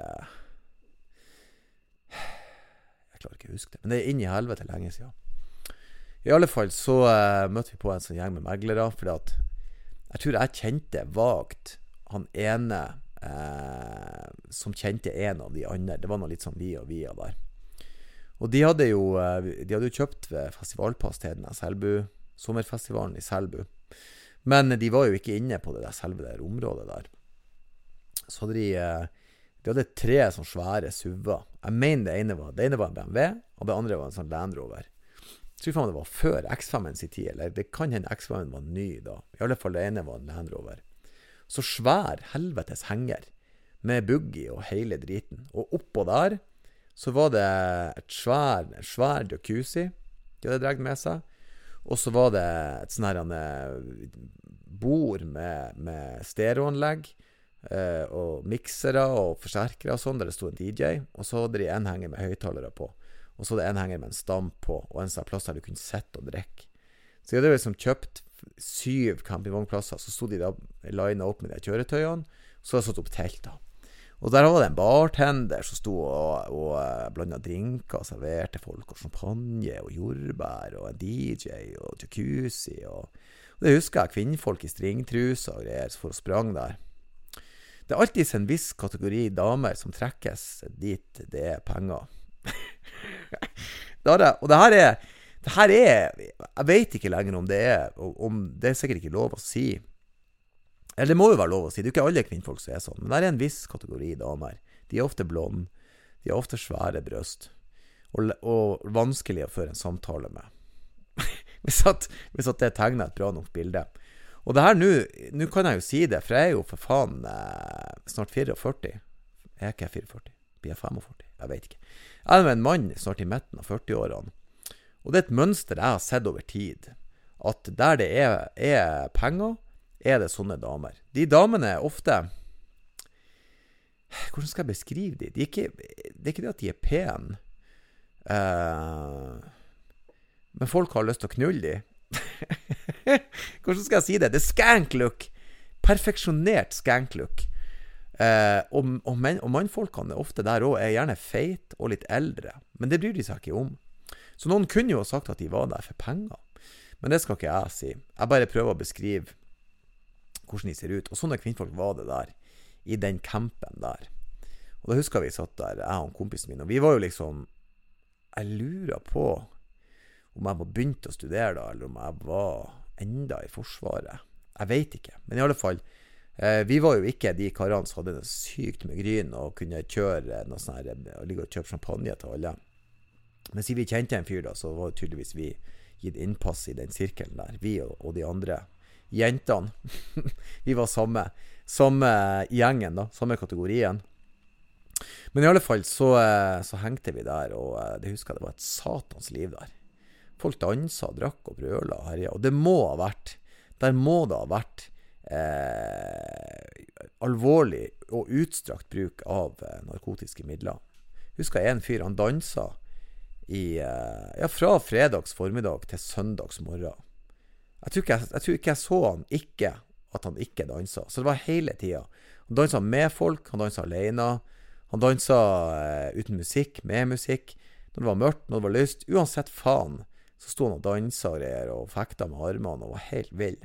jeg klarer ikke å huske det, men det er inn i helvete lenge siden. I alle fall så møtte vi på en sånn gjeng med meglere, fordi at jeg tror jeg kjente vagt han ene som kjente en av de andre. Det var noe litt sånn via der. Og de hadde jo kjøpt ved festivalpass til denne Selbu, sommerfestivalen i Selbu. Men de var jo ikke inne på det der selve der området der. Så hadde de hadde 3 sånn svære SUV-er. Jeg mener det ene var en BMW, og det andre var en sånn Land Rover. Jeg tror faen det var før X5-en sin tid, eller det kan hende X5-en var ny da. I alle fall det ene var en Land Rover. Så svær helvetes henger, med buggy og hele driten. Og oppå der, så var det et svær jacuzzi de hadde dregt med seg. Og så var det et sånn her bord med stereoanlegg, og miksere og forsterkere og sånn, der det stod en DJ. Og så hadde de en henger med høyttalere på. Og så hadde en henger med en stam på, og en sånn plass der du kunne sette og drikke. Så de hadde liksom kjøpt 7 campingvognplasser, så stod de da linet opp med de kjøretøyene, så hadde de satt opp telt da. Og der var det en bartender som stod og blandet drinker og serverte folk, og champagne og jordbær og en DJ og jacuzzi og det husker jeg, kvinnfolk i stringtruser og greier for å sprang der. Det er alltid en viss kategori damer som trekkes dit det er penger. Og det her er jeg vet ikke lenger om det er sikkert ikke lov å si. Eller det må jo være lov å si, det er jo ikke alle kvinnfolk som er sånn, men det er en viss kategori damer. De er ofte blonde, de har ofte svære brøst, og vanskelig å føre en samtale med. hvis at det tegner et bra nok bilde. Og det her, nå kan jeg jo si det, for jeg er jo for faen snart 44. Jeg er ikke 44, blir jeg 45, jeg vet ikke. Jeg er en mann snart i midten av 40-årene, og det er et mønster jeg har sett over tid, at der det er penger, er det sånne damer. De damene er ofte, hvordan skal jeg beskrive de? Det er ikke det at de er pen, men folk har lyst til å knulle de. Hvordan skal jeg si det? Det er skank look. Perfeksjonert skank look. Og mannfolkene ofte der også er gjerne feit og litt eldre, men det bryr de seg ikke om. Så noen kunne jo ha sagt at de var der for penger. Men det skal ikke jeg si. Jeg bare prøver å beskrive hvordan de ser ut. Og sånne kvinnfolk var det der, i den campen der. Og da husker vi satt der, jeg og kompisen min, og vi var jo liksom, jeg lurer på om jeg var begynt å studere da, eller om jeg var enda i forsvaret. Jeg vet ikke, men i alle fall, vi var jo ikke de karene som hadde det sykt med gryn og kunne kjøre noe sånn her, ligge og kjøpe champagne til alle. Men siden vi kjente en fyr da, så var det tydeligvis vi gitt innpass i den sirkelen der, vi og de andre jentene. Vi var samme gjengen da, samme kategorien. Men i alle fall så hengte vi der, og det husker jeg, det var et satans liv der. Folk dansa, drakk og brøla og herja, og det må ha vært alvorlig og utstrakt bruk av narkotiske midler. Husker jeg en fyr, han dansa fra fredags formiddag til søndags morgen. Jeg tror ikke jeg så han ikke, at han ikke dansa. Så det var hele tiden. Han dansa med folk, han dansa alene, han dansa uten musikk, med musikk. Når det var mørkt, når det var lyst, uansett faen, så stod han og dansa og fekta med armene og var helt vild.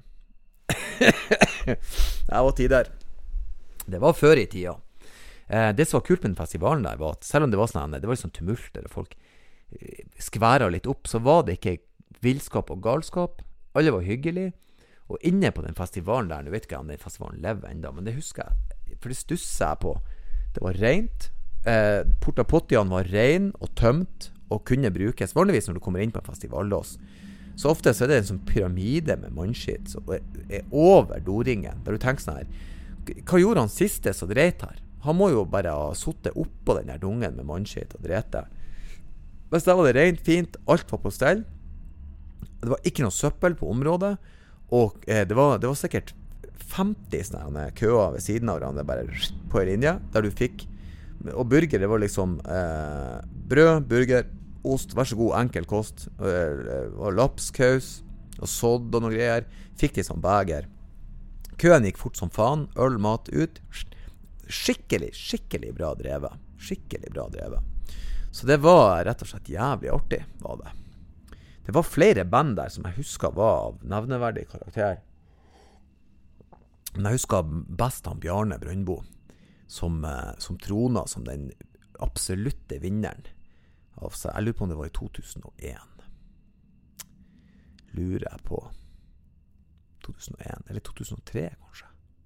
Det var tider. Det var før i tida. Det som var kult med den festivalen der var at selv om det var sånn, det var litt sånn tumult der folk skværa litt opp, så var det ikke villskap og galskap. Alle var hyggelige. Og inne på den festivalen der, nå vet ikke om den festivalen lever enda, men det husker jeg, for det stusset jeg på. Det var rent. Portapottiene var ren og tømt og kunne brukes. Vanligvis når du kommer inn på en festivallås, så ofte så er det en sånn pyramide med mannskitt som er over doringen, der du tenker sånn her, hva gjorde han siste som dreit her? Han må jo bare ha suttet oppå den der dungen med mannskitt og drete. Hvis der var det rent, fint, alt var på stell. Det var ikke noe søppel på området, og det var sikkert 50 sånne køer ved siden av hverandre, bare på en linje, der du fikk, og burger, det var liksom brød, burger, ost, vær så god, enkel kost, og lapskaus, og sodd og noe greier, fikk de som beger. Køen gikk fort som faen, øl, mat ut, skikkelig bra drevet. Så det var rett og slett jævlig artig, var det. Det var flere band der som jeg husker var av nevneverdig karakter. Men jeg husker best han Bjarne Brøndbo, som trona som den absolutte vinneren. Altså, jeg lurer på om det var i 2001. Lurer jeg på 2001, eller 2003 kanskje.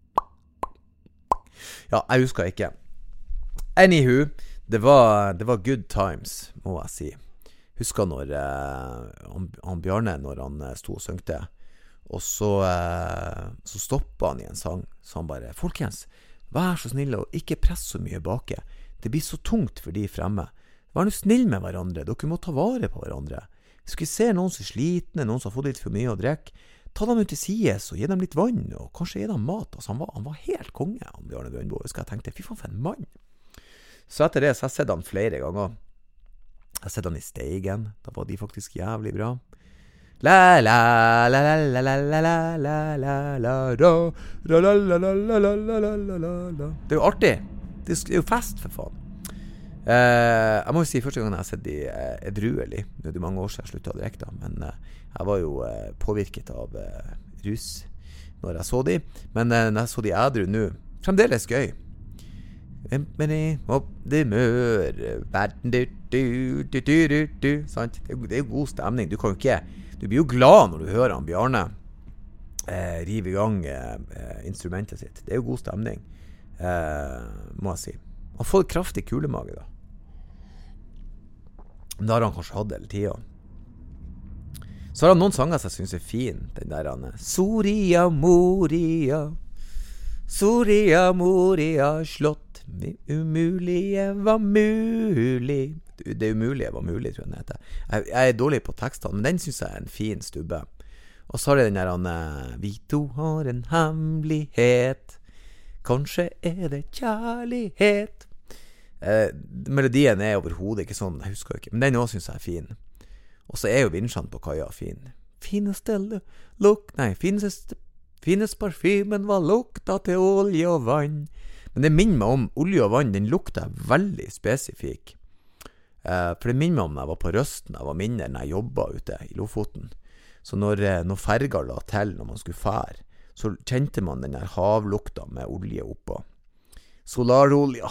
Ja, jeg husker ikke. Anywho, det var good times, må jeg si. Husker når han Bjarne, når han stod og søngte, og så stoppet han i en sang, så han bare, folkens, vær så snill og ikke press så mye bake. Det blir så tungt for de fremme. Vær nå snill med hverandre, dere må ta vare på hverandre. Hvis dere ser noen som er slitne, noen som har fått litt for mye å drikke, ta dem ut til sides og gi dem litt vann, og kanskje gi dem mat. Altså, han var helt konge, han Bjarne Brøndbo. Jeg tenkte, fy faen for en mann. Så etter det, så har jeg sett han flere ganger. Jeg har sett han i Steigen, da var de faktisk jævlig bra. La la la la la la la la la la la la la la la la la la la. Det er jo artig. Det er jo fest, for faen. Jeg må jo si, første gangen jeg har sett de edruelig, nå er det mange år siden jeg sluttet å drikke da, men jeg var jo påvirket av rus når jeg så de, men når jeg så de edru nå, fremdeles gøy. Men opp det mør verden, sant? Det er jo god stemning. Du blir jo glad når du hører han Bjarne rive i gang instrumentet sitt. Det er jo god stemning, må jeg si. Han får kraftig kulemage da. Men da har han kanskje hatt det hele tiden. Så har han noen sanger som jeg synes er fin. Den der han Soria Moria, Soria Moria slott. Det umulige var mulig. Det umulige var mulig, tror jeg den heter. Jeg er dårlig på tekstene, men den synes jeg er en fin stubbe. Og så har jeg den der vi to har en hemmelighet, kanskje er det kjærlighet. Melodien er overhodet ikke sånn, jeg husker jo ikke, men den også synes jeg er fin. Og så er jo vinsjene på kaja fin. Finest parfymen var lukta til olje og vann. Men det minner meg om olje og vann, den lukta veldig spesifik. For det minner meg om når jeg var på Røsten, jeg var mindre når jeg jobbet ute i Lofoten. Så når ferga la til når man skulle fære, så kjente man den der havlukta med olje oppå. Solarolja.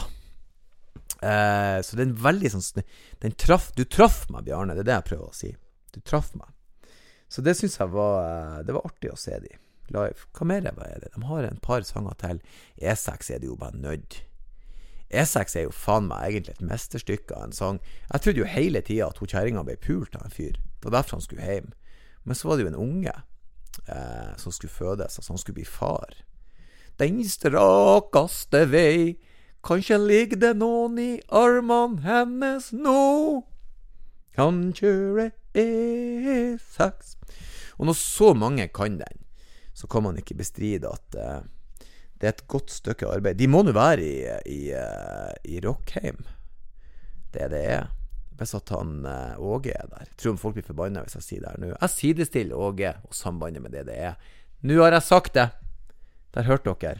Så det er en veldig sånn, du traff meg, Bjarne, det er det jeg prøver å si. Du traff meg. Så det synes jeg det var artig å se de live. Hva mer er det? De har en par sanger til. E6 er det jo bare nødd. E6 er jo faen meg egentlig et mesterstykke av en sang. Jeg trodde jo hele tiden at hun kjæringen ble pult av en fyr. Det var derfor han skulle hjem. Men så var det jo en unge som skulle fødes, altså han skulle bli far. Den strakaste vei, kanskje ligger det noen i armene hennes nå. Han kjører E6. Og når så mange kan den, så kan man ikke bestride at det er et godt stykke arbeid. De må nå være i Rockheim. Det er. Hvis at han Åge er der. Jeg tror folk blir forbannet hvis jeg sier det her nå. Jeg sidestiller Åge og sambandet med det er. Nå har jeg sagt det. Der hørte dere.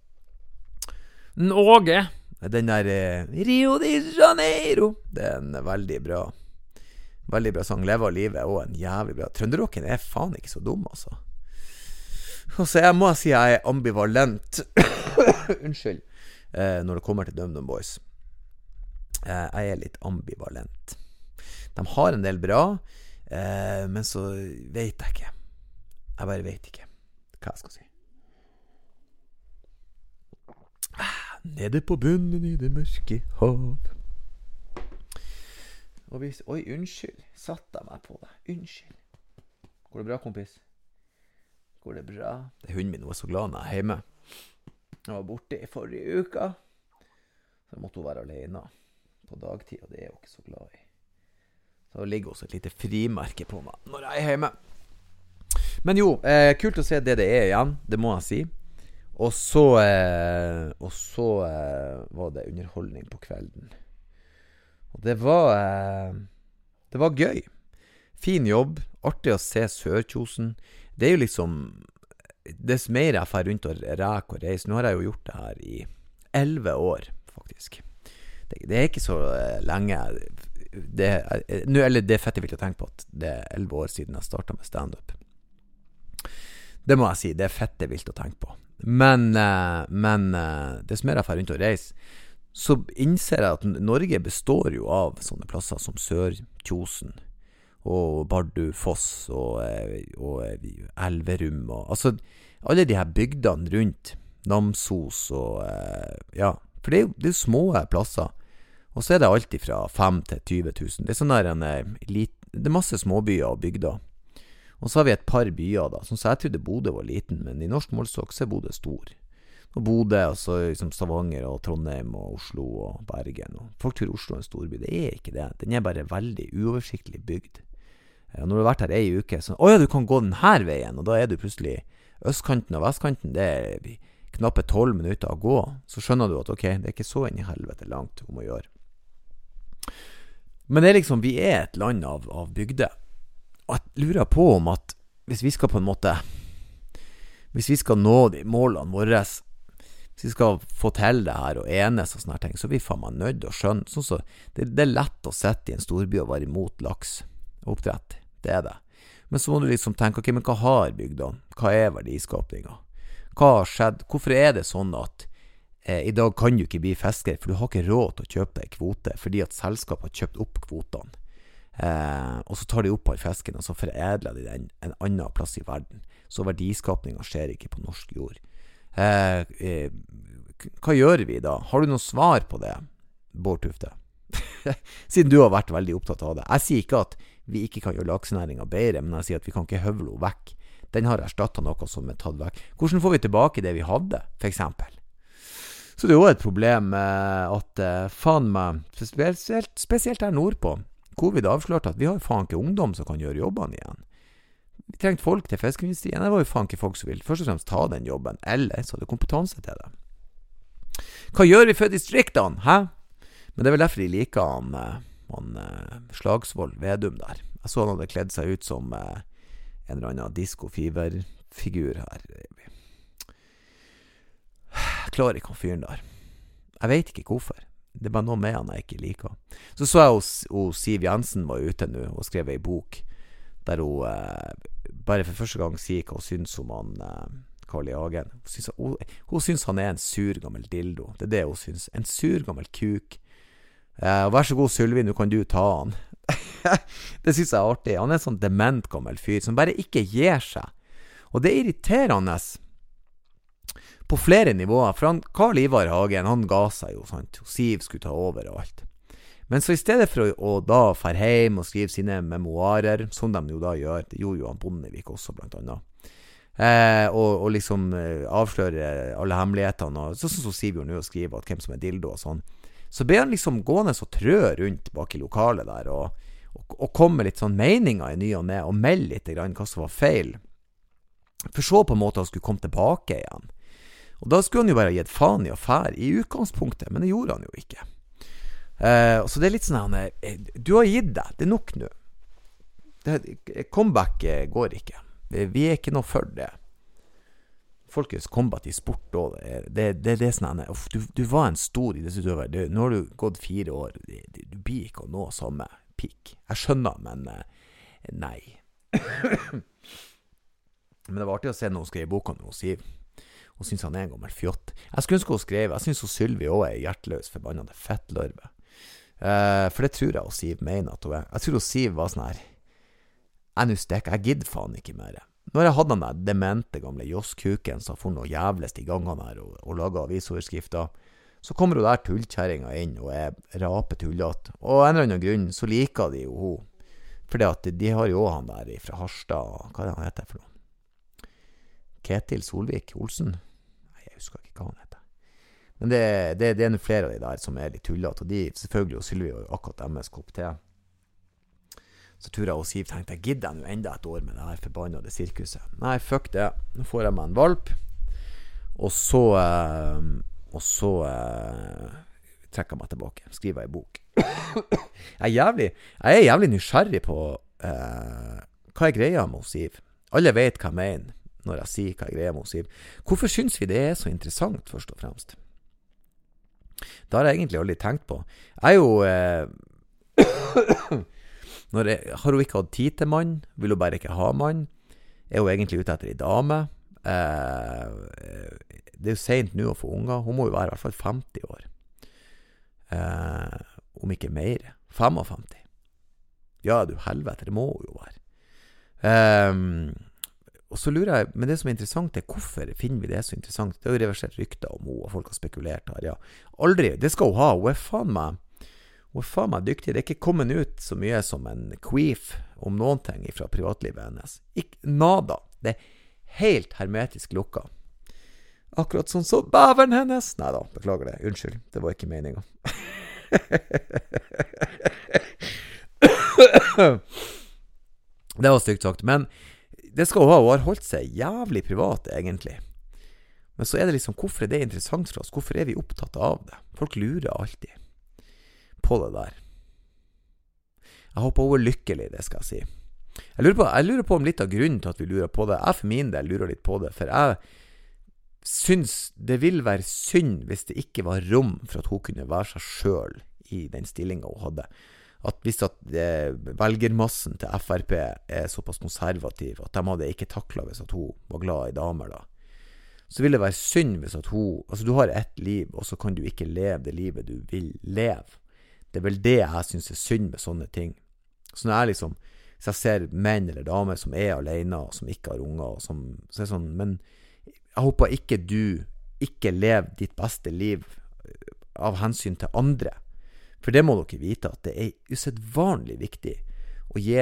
Åge. Den der Rio de Janeiro. Det er en veldig bra sang. Leve av livet er også en jævlig bra. Trønderocken er faen ikke så dum, altså. Og så må jeg si jeg er ambivalent. Unnskyld. Når det kommer til DumDum Boys. Jeg er litt ambivalent. De har en del bra, men så vet jeg ikke. Jeg bare vet ikke hva jeg skal si. Nede på bunnen i det mørke hav. Oi, unnskyld. Satt jeg meg på det. Unnskyld. Går det bra, kompis? Går det bra? Det er hunden min, hun er så glad når jeg er hjemme. Jeg var borte i forrige uka. Så måtte hun være alene på dagtid, og det er jeg jo ikke så glad i. Så ligger også et lite frimerke på meg når jeg er hjemme. Men jo, kult å se det er igjen, det må jeg si. Og så var det underholdning på kvelden. Og det var gøy. Fin jobb, artig å se Sørkjosen. Det er jo liksom, dess mer jeg får rundt og rek og reise. Nå har jeg jo gjort det her i 11 år, faktisk. Det er ikke så lenge. Eller det er fett jeg vil tenke på at det er 11 år siden jeg startet med stand-up. Det må jeg si, det er fett jeg vil tenke på. Men dess mer jeg får rundt og reise, så innser jeg at Norge består jo av sånne plasser som Sørkjosen og Bardufoss og Elverum og altså alle de her bygdene rundt Namsos og ja, for det er jo små plasser og så er det alltid fra 5 til 20 000 det er sånn der det er masse småbyer og bygder og så har vi et par byer da sånn så jeg trodde Bodø var liten men i norsk målestokk så er Bodø stor og Bodø, og så liksom Stavanger og Trondheim og Oslo og Bergen og folk tror Oslo er en storby, det er ikke det den er bare veldig uoversiktlig bygd og når du har vært her en uke så, ja, du kan gå den her veien og da er du plutselig østkanten og vestkanten det er knappe 12 minutter å gå så skjønner du at ok, det er ikke så inn i helvete langt om å gjøre men det er liksom, vi er et land av bygder og jeg lurer på om at hvis vi skal på en måte hvis vi skal nå de målene våre hvis vi skal få til det her og enes og sånne ting, så vi faen meg nødt å skjønne sånn så, det er lett å sette i en storby og være imot laks oppdrett, det er det men så må du liksom tenke, ok, men hva har bygdene? Hva er verdiskapningen? Hva har skjedd? Hvorfor er det sånn at i dag kan du ikke bli fisker for du har ikke råd til å kjøpe deg kvote fordi at selskapet har kjøpt opp kvotene og så tar de opp all fisken og så foredler de den en annen plass i verden så verdiskapningen skjer ikke på norsk jord hva gjør vi da? Har du noe svar på det, Bård Tufte? Siden du har vært veldig opptatt av det. Jeg sier ikke at vi ikke kan gjøre laksenæringen bedre, men jeg sier at vi kan ikke høvle henne vekk. Den har erstattet noe som er tatt vekk. Hvordan får vi tilbake det vi hadde, for eksempel? Så det er jo et problem at faen meg, spesielt her nordpå, covid avslørte at vi har faen ikke ungdom som kan gjøre jobbene igjen. Vi trengte folk til fiskeindustrien. Det var jo faen ikke folk som vil først og fremst ta den jobben, eller så hadde kompetanse til det. Hva gjør vi for distriktene, hæ? Men det er vel derfor de liker han Slagsvold Vedum der. Jeg så han hadde kledd seg ut som en eller annen disco-fever-figur her. Jeg klarer ikke han fyren der. Jeg vet ikke hvorfor. det er bare noe med han jeg ikke liker. Så jeg og Siv Jensen var ute nå og skrev en bok der hun bare for første gang sier hva hun synes om han Carl I. Hagen. Hun synes han en sur gammel dildo. Det det hun synes. En sur gammel kuk. Vær så god, Sylvi, nå kan du ta han. Det synes jeg er artig. Han en sånn dement gammel fyr som bare ikke gir seg. Og det irriterende på flere nivåer. For Carl Ivar Hagen, han ga seg jo, sant? Siv skulle ta over og alt. Men så I stedet for å da fære hjem og skrive sine memoarer, som de jo da gjør, det gjorde jo han Bondevik også blant annet, og liksom avsløre alle hemmelighetene, og sånn som Siv gjorde nå og skrive at hvem som dildo og sånn, så ble han liksom gående så trø rundt bak I lokalet der, og kom med litt sånn meninger I ny og ned, og melde litt grann hva som var feil, for så på en måte han skulle komme tilbake igjen. Og da skulle han jo bare gitt faen I affær I utgangspunktet, men det gjorde han jo ikke. Så det litt sånn du har gitt deg, det nok nå. Comeback går ikke. Vi ikke noe for det. Folkets combat I sport også, det sånn du var en stor idrettsutøver. Nå har du gått 4 år. Du blir ikke å nå samme pikk. Jeg skjønner, men nei. Men det var artig å se når hun skrev boka med Siv. Hun synes han en gammel fjott. Jeg skulle ønske hun skrev. Jeg synes hun Sylvi også hjerteløs forbannede fettlørve. For det tror jeg og Siv mener at hun Jeg tror hun Siv var sånn her nå stekker, jeg gidder faen ikke mer. Når jeg hadde den der demente gamle josskuken som får noe jævlest I gangene her og laget avisoverskrifter, så kommer hun der tullkjæringa inn og rapetullete. Og av en eller annen grunn så liker de jo hun. Fordi at de har jo han der fra Harstad, hva han heter for noe? Ketil Solvik Olsen? Nei, jeg husker ikke hva han heter. Men det noen flere av de der som litt tullet, og de selvfølgelig og Sylvi og akkurat deres kopp te. Så tror jeg og Siv tenkte, jeg gidder nå enda et år med det her forbannede sirkuset. Nei, fuck det. Nå får jeg meg en valp, og så trekker jeg meg tilbake, skriver jeg bok. Jeg jævlig nysgjerrig på hva greia med Siv. Alle vet hva jeg mener når jeg sier hva greia med Siv. Hvorfor synes vi det så interessant, først og fremst? Det har jeg egentlig aldri tenkt på. Jeg jo har hun ikke hatt tid til mann, vil hun bare ikke ha mann, hun egentlig ute etter en dame. Det jo sent nå å få unger. Hun må jo være I hvert fall 50 år. Om ikke mer. 55. Ja, du helvete, det må hun jo være. Og så lurer jeg, men det som interessant hvorfor finner vi det så interessant? Det jo reversert rykter om henne, og folk har spekulert her, ja. Aldri, det skal hun ha, hun faen meg dyktig. Det ikke kommet ut så mye som en queef om noen ting fra privatlivet hennes. Ikke nada. Det helt hermetisk lukka. Akkurat sånn så bæveren hennes. Neida, beklager det. Unnskyld, det var ikke meningen. Det var stygt sagt, men det skal hun ha. Hun har holdt seg jævlig privat, egentlig. Men så det liksom, hvorfor det interessant for oss? Hvorfor vi opptatt av det? Folk lurer alltid på det der. Jeg håper hun lykkelig, det skal jeg si. Jeg lurer på om litt av grunnen til at vi lurer på det. Jeg for min del lurer litt på det, for jeg synes det vil være synd hvis det ikke var rom for at hun kunne være seg selv I den stillingen hun hadde. At hvis at velgermassen til FRP såpass konservativ, at de hadde ikke taklet hvis at hun var glad I damer da, så vil det være synd hvis at hun, altså du har ett liv, og så kan du ikke leve det livet du vil leve. Det vel det jeg synes synd med sånne ting. Så når jeg liksom, hvis jeg ser menn eller damer som alene, og som ikke har unger, og som, så sånn, men jeg håper ikke du ikke lever ditt beste liv av hensyn til andre. For det må dere vite at det usedvanlig viktig å gi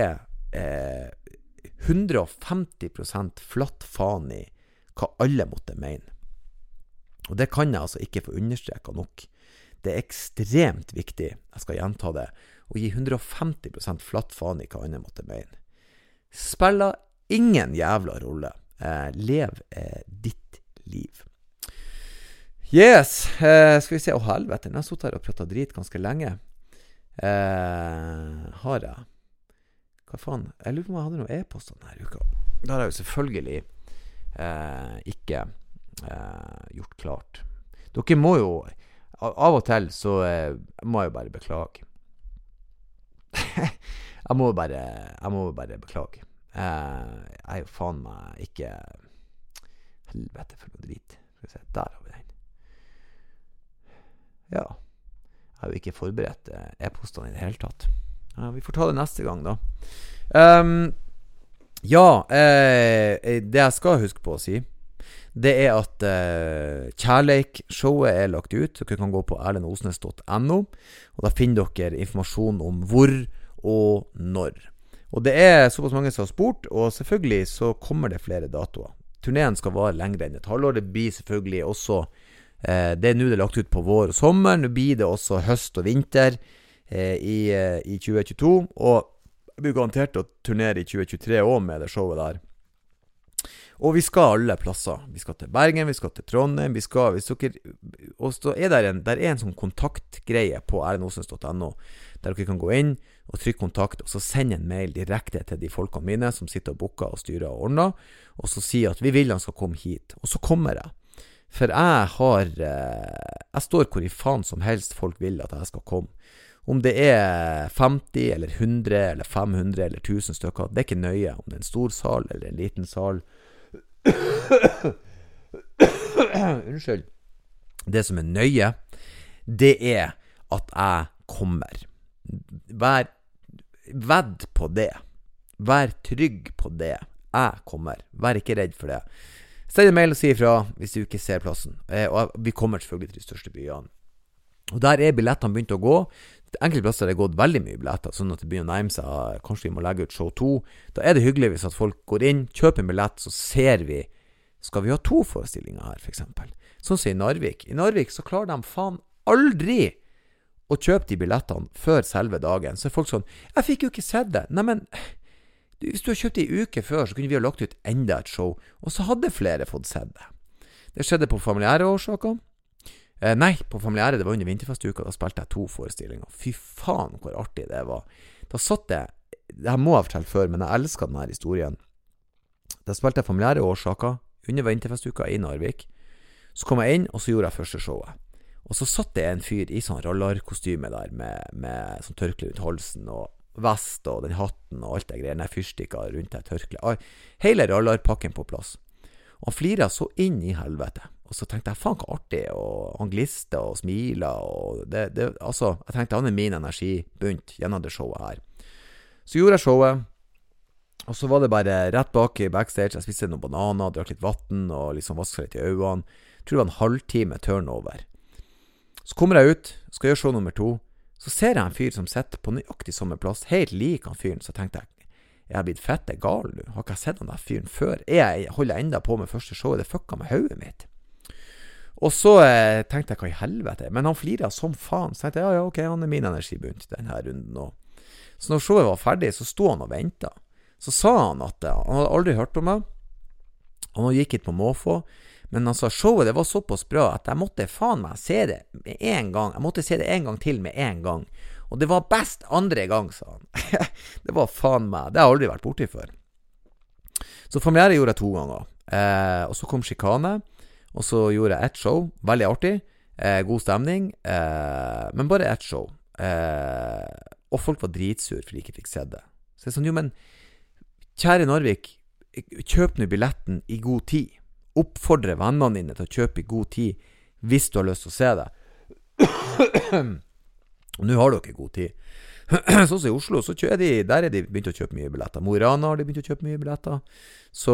150% flatt faen I hva alle måtte mene. Og det kan jeg altså ikke få understreket nok. Det ekstremt viktig, jeg skal gjenta det, å gi 150% flatt faen I hva andre måtte mene. Spiller ingen jævla rolle. Lev ditt liv. Yes, skal vi se, helvete, jeg har suttet her og pratet drit ganske lenge. Har jeg? Hva faen? Jeg lurer på om jeg hadde noe e-post denne uka. Det har jeg jo selvfølgelig ikke gjort klart. Dere må jo, av og til så må jeg jo bare beklage. jeg må bare beklage. Jeg er jo faen meg ikke... Helvete for noe drit. Skal vi se, der har vi den. Ja, jeg har jo ikke forberedt e-postene i det hele tatt. Vi får ta det neste gang da. Det jeg skal huske på å si, det er at Kjærleik-showet lagt ut, så dere kan gå på erlendosnes.no, og da finner dere informasjon om hvor og når. Og det såpass mange som har spurt, og selvfølgelig så kommer det flere datoer. Turneen skal vare lengre enn et halvår. Det blir selvfølgelig også det nå det lagt ut på vår og sommer. Nå blir det også høst og vinter i 2022, og jeg blir garantert å turnere i 2023 også med det showet der. Og vi skal alle plasser. Vi skal til Bergen, vi skal til Trondheim, hvis dere, og så der en sånn kontaktgreie på erlendosnes.no, der dere kan gå inn og trykke kontakt, og så sende en mail direkte til de folkene mine som sitter og boker og styrer og ordner, og så si at vi vil han skal komme hit, og så kommer jeg. For jeg står hvor i faen som helst folk vil at jeg skal komme. Om det 50 eller 100 eller 500 eller 1000 stykker, det ikke nøye. Om det en stor sal eller en liten sal. Unnskyld. Det som nøye, det at jeg kommer. Vedd på det. Vær trygg på det. Jeg kommer. Vær ikke redd for det. Send en mail og si ifra hvis du ikke ser plassen. Og vi kommer selvfølgelig til de største byene. Og der billettene begynt å gå. Enkelte plasser har det gått veldig mye billetter, sånn at det begynner å nærme seg. Kanskje vi må legge ut show 2. Da det hyggelig hvis at folk går inn, kjøper en billett, så ser vi. Skal vi ha 2 forestillinger her, for eksempel? Sånn som i Narvik. I Narvik så klarer de faen aldri å kjøpe de billettene før selve dagen. Så folk sånn, jeg fikk jo ikke sett det. Nei, men hvis du har kjøpt det i uke før, så kunne vi ha lagt ut enda et show, og så hadde flere fått sett det. Det skjedde på familiære årsaker. Nei, på familiære, det var under vinterfestuka, da spilte jeg 2 forestillinger. Fy faen, hvor artig det var. Da satt det her må jeg fortelle før, men jeg elsker denne historien. Da spilte jeg familiære årsaker, under vinterfestuka i Narvik. Så kom jeg inn, og så gjorde jeg første showet. Og så satt det en fyr i sånn rallarkostyme der, med sånn tørkle rundt halsen, og vest, og den hatten, og alt det greier, den fyrstikka rundt det tørkle. Hele rallarpakken på plass. Og han fliret så inn i helvete. Og så tenkte jeg, faen hva artig, og han glister og smiler, og altså, jeg tenkte, han min energi bunt gjennom det showet her. Så gjorde jeg showet, og så var det bare rett bak i backstage, jeg spiste noen bananer, drakk litt vatten, og liksom vasket litt i øynene. Jeg tror det var en halvtime turnover. Så kommer jeg ut, skal gjøre show nummer 2, så ser jeg en fyr som sitter på nøyaktig samme plass, helt lik han fyren, så tenkte jeg har blitt fette gal nå, har ikke jeg sett han der fyren før? Jeg holder enda på med første showet, det fucka med hodet mitt. Og så tenkte jeg, hva i helvete? Men han fliret som faen. Så tenkte jeg, ja, ok, han min energibunt denne runden nå. Så når showet var ferdig, så stod han og ventet. Så sa han at han hadde aldri hørt om meg. Han gikk hit på måfå. Men han sa, showet det var såpass bra at jeg måtte faen meg se det med en gang. Jeg måtte se det en gang til med en gang. Og det var best andre gang, sa han. Det var faen meg. Det har jeg aldri vært borti før. Så familiære gjorde jeg 2 ganger. Og så kom Chikane. Og så gjorde jeg et show, veldig artig, god stemning, men bare et show. Og folk var dritsur for de ikke fikk sett det. Så jeg sånn, jo, men kjære Narvik, kjøp nå billetten i god tid. Oppfordre vennene dine til å kjøpe i god tid, hvis du har lyst til å se det. Og nå har dere god tid. Sånn som i Oslo, så der de begynt å kjøpe mye billetter. Mo i Rana har de begynt å kjøpe mye billetter. Så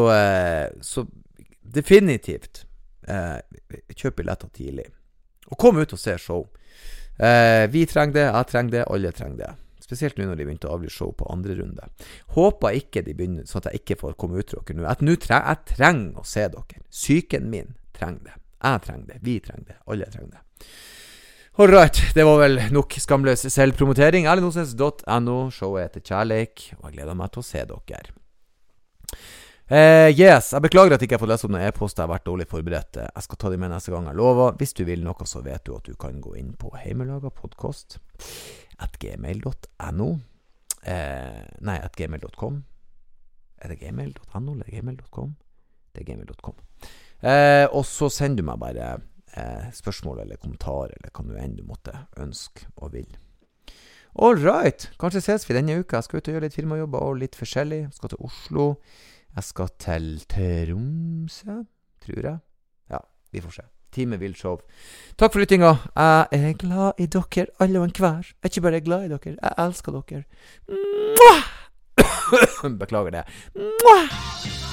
definitivt, kjøp billetter tidlig og kom ut og se show. Vi trenger det, jeg trenger det, alle trenger det, spesielt nå når de begynte å avlyse show på andre runde. Håper ikke de begynner sånn at jeg ikke får komme ut til dere nå. Jeg trenger å se dere. Syken min trenger det, jeg trenger det, vi trenger det, alle trenger det. Alright, det var vel nok skamløs selvpromotering. erlendosnes.no, showet heter Kjærleik, og jeg gleder meg til å se dere. Yes, jeg beklager at jeg ikke har fått lese om noen e-poster. Jeg har vært dårlig forberedt. Jeg skal ta dem med neste gang jeg lover. Hvis du vil noe, så vet du at du kan gå inn på heimelagapodcast @gmail.no Nei, @gmail.com. Det gmail.no eller gmail.com? Det gmail.com. Og så sender du meg bare spørsmål eller kommentar, eller hva du enn du måtte ønske og vil. All right, kanskje ses vi denne uka. Jeg skal ut og gjøre litt firmajobber og litt forskjellig. Jeg skal til Oslo. Jeg skal til Tromsø, tror jeg. Ja, vi får se. Time vil show. Takk for lyttinga. Jeg glad i dere, alle og en hver. Jeg er ikke bare glad i dere, jeg elsker dere. Beklager det.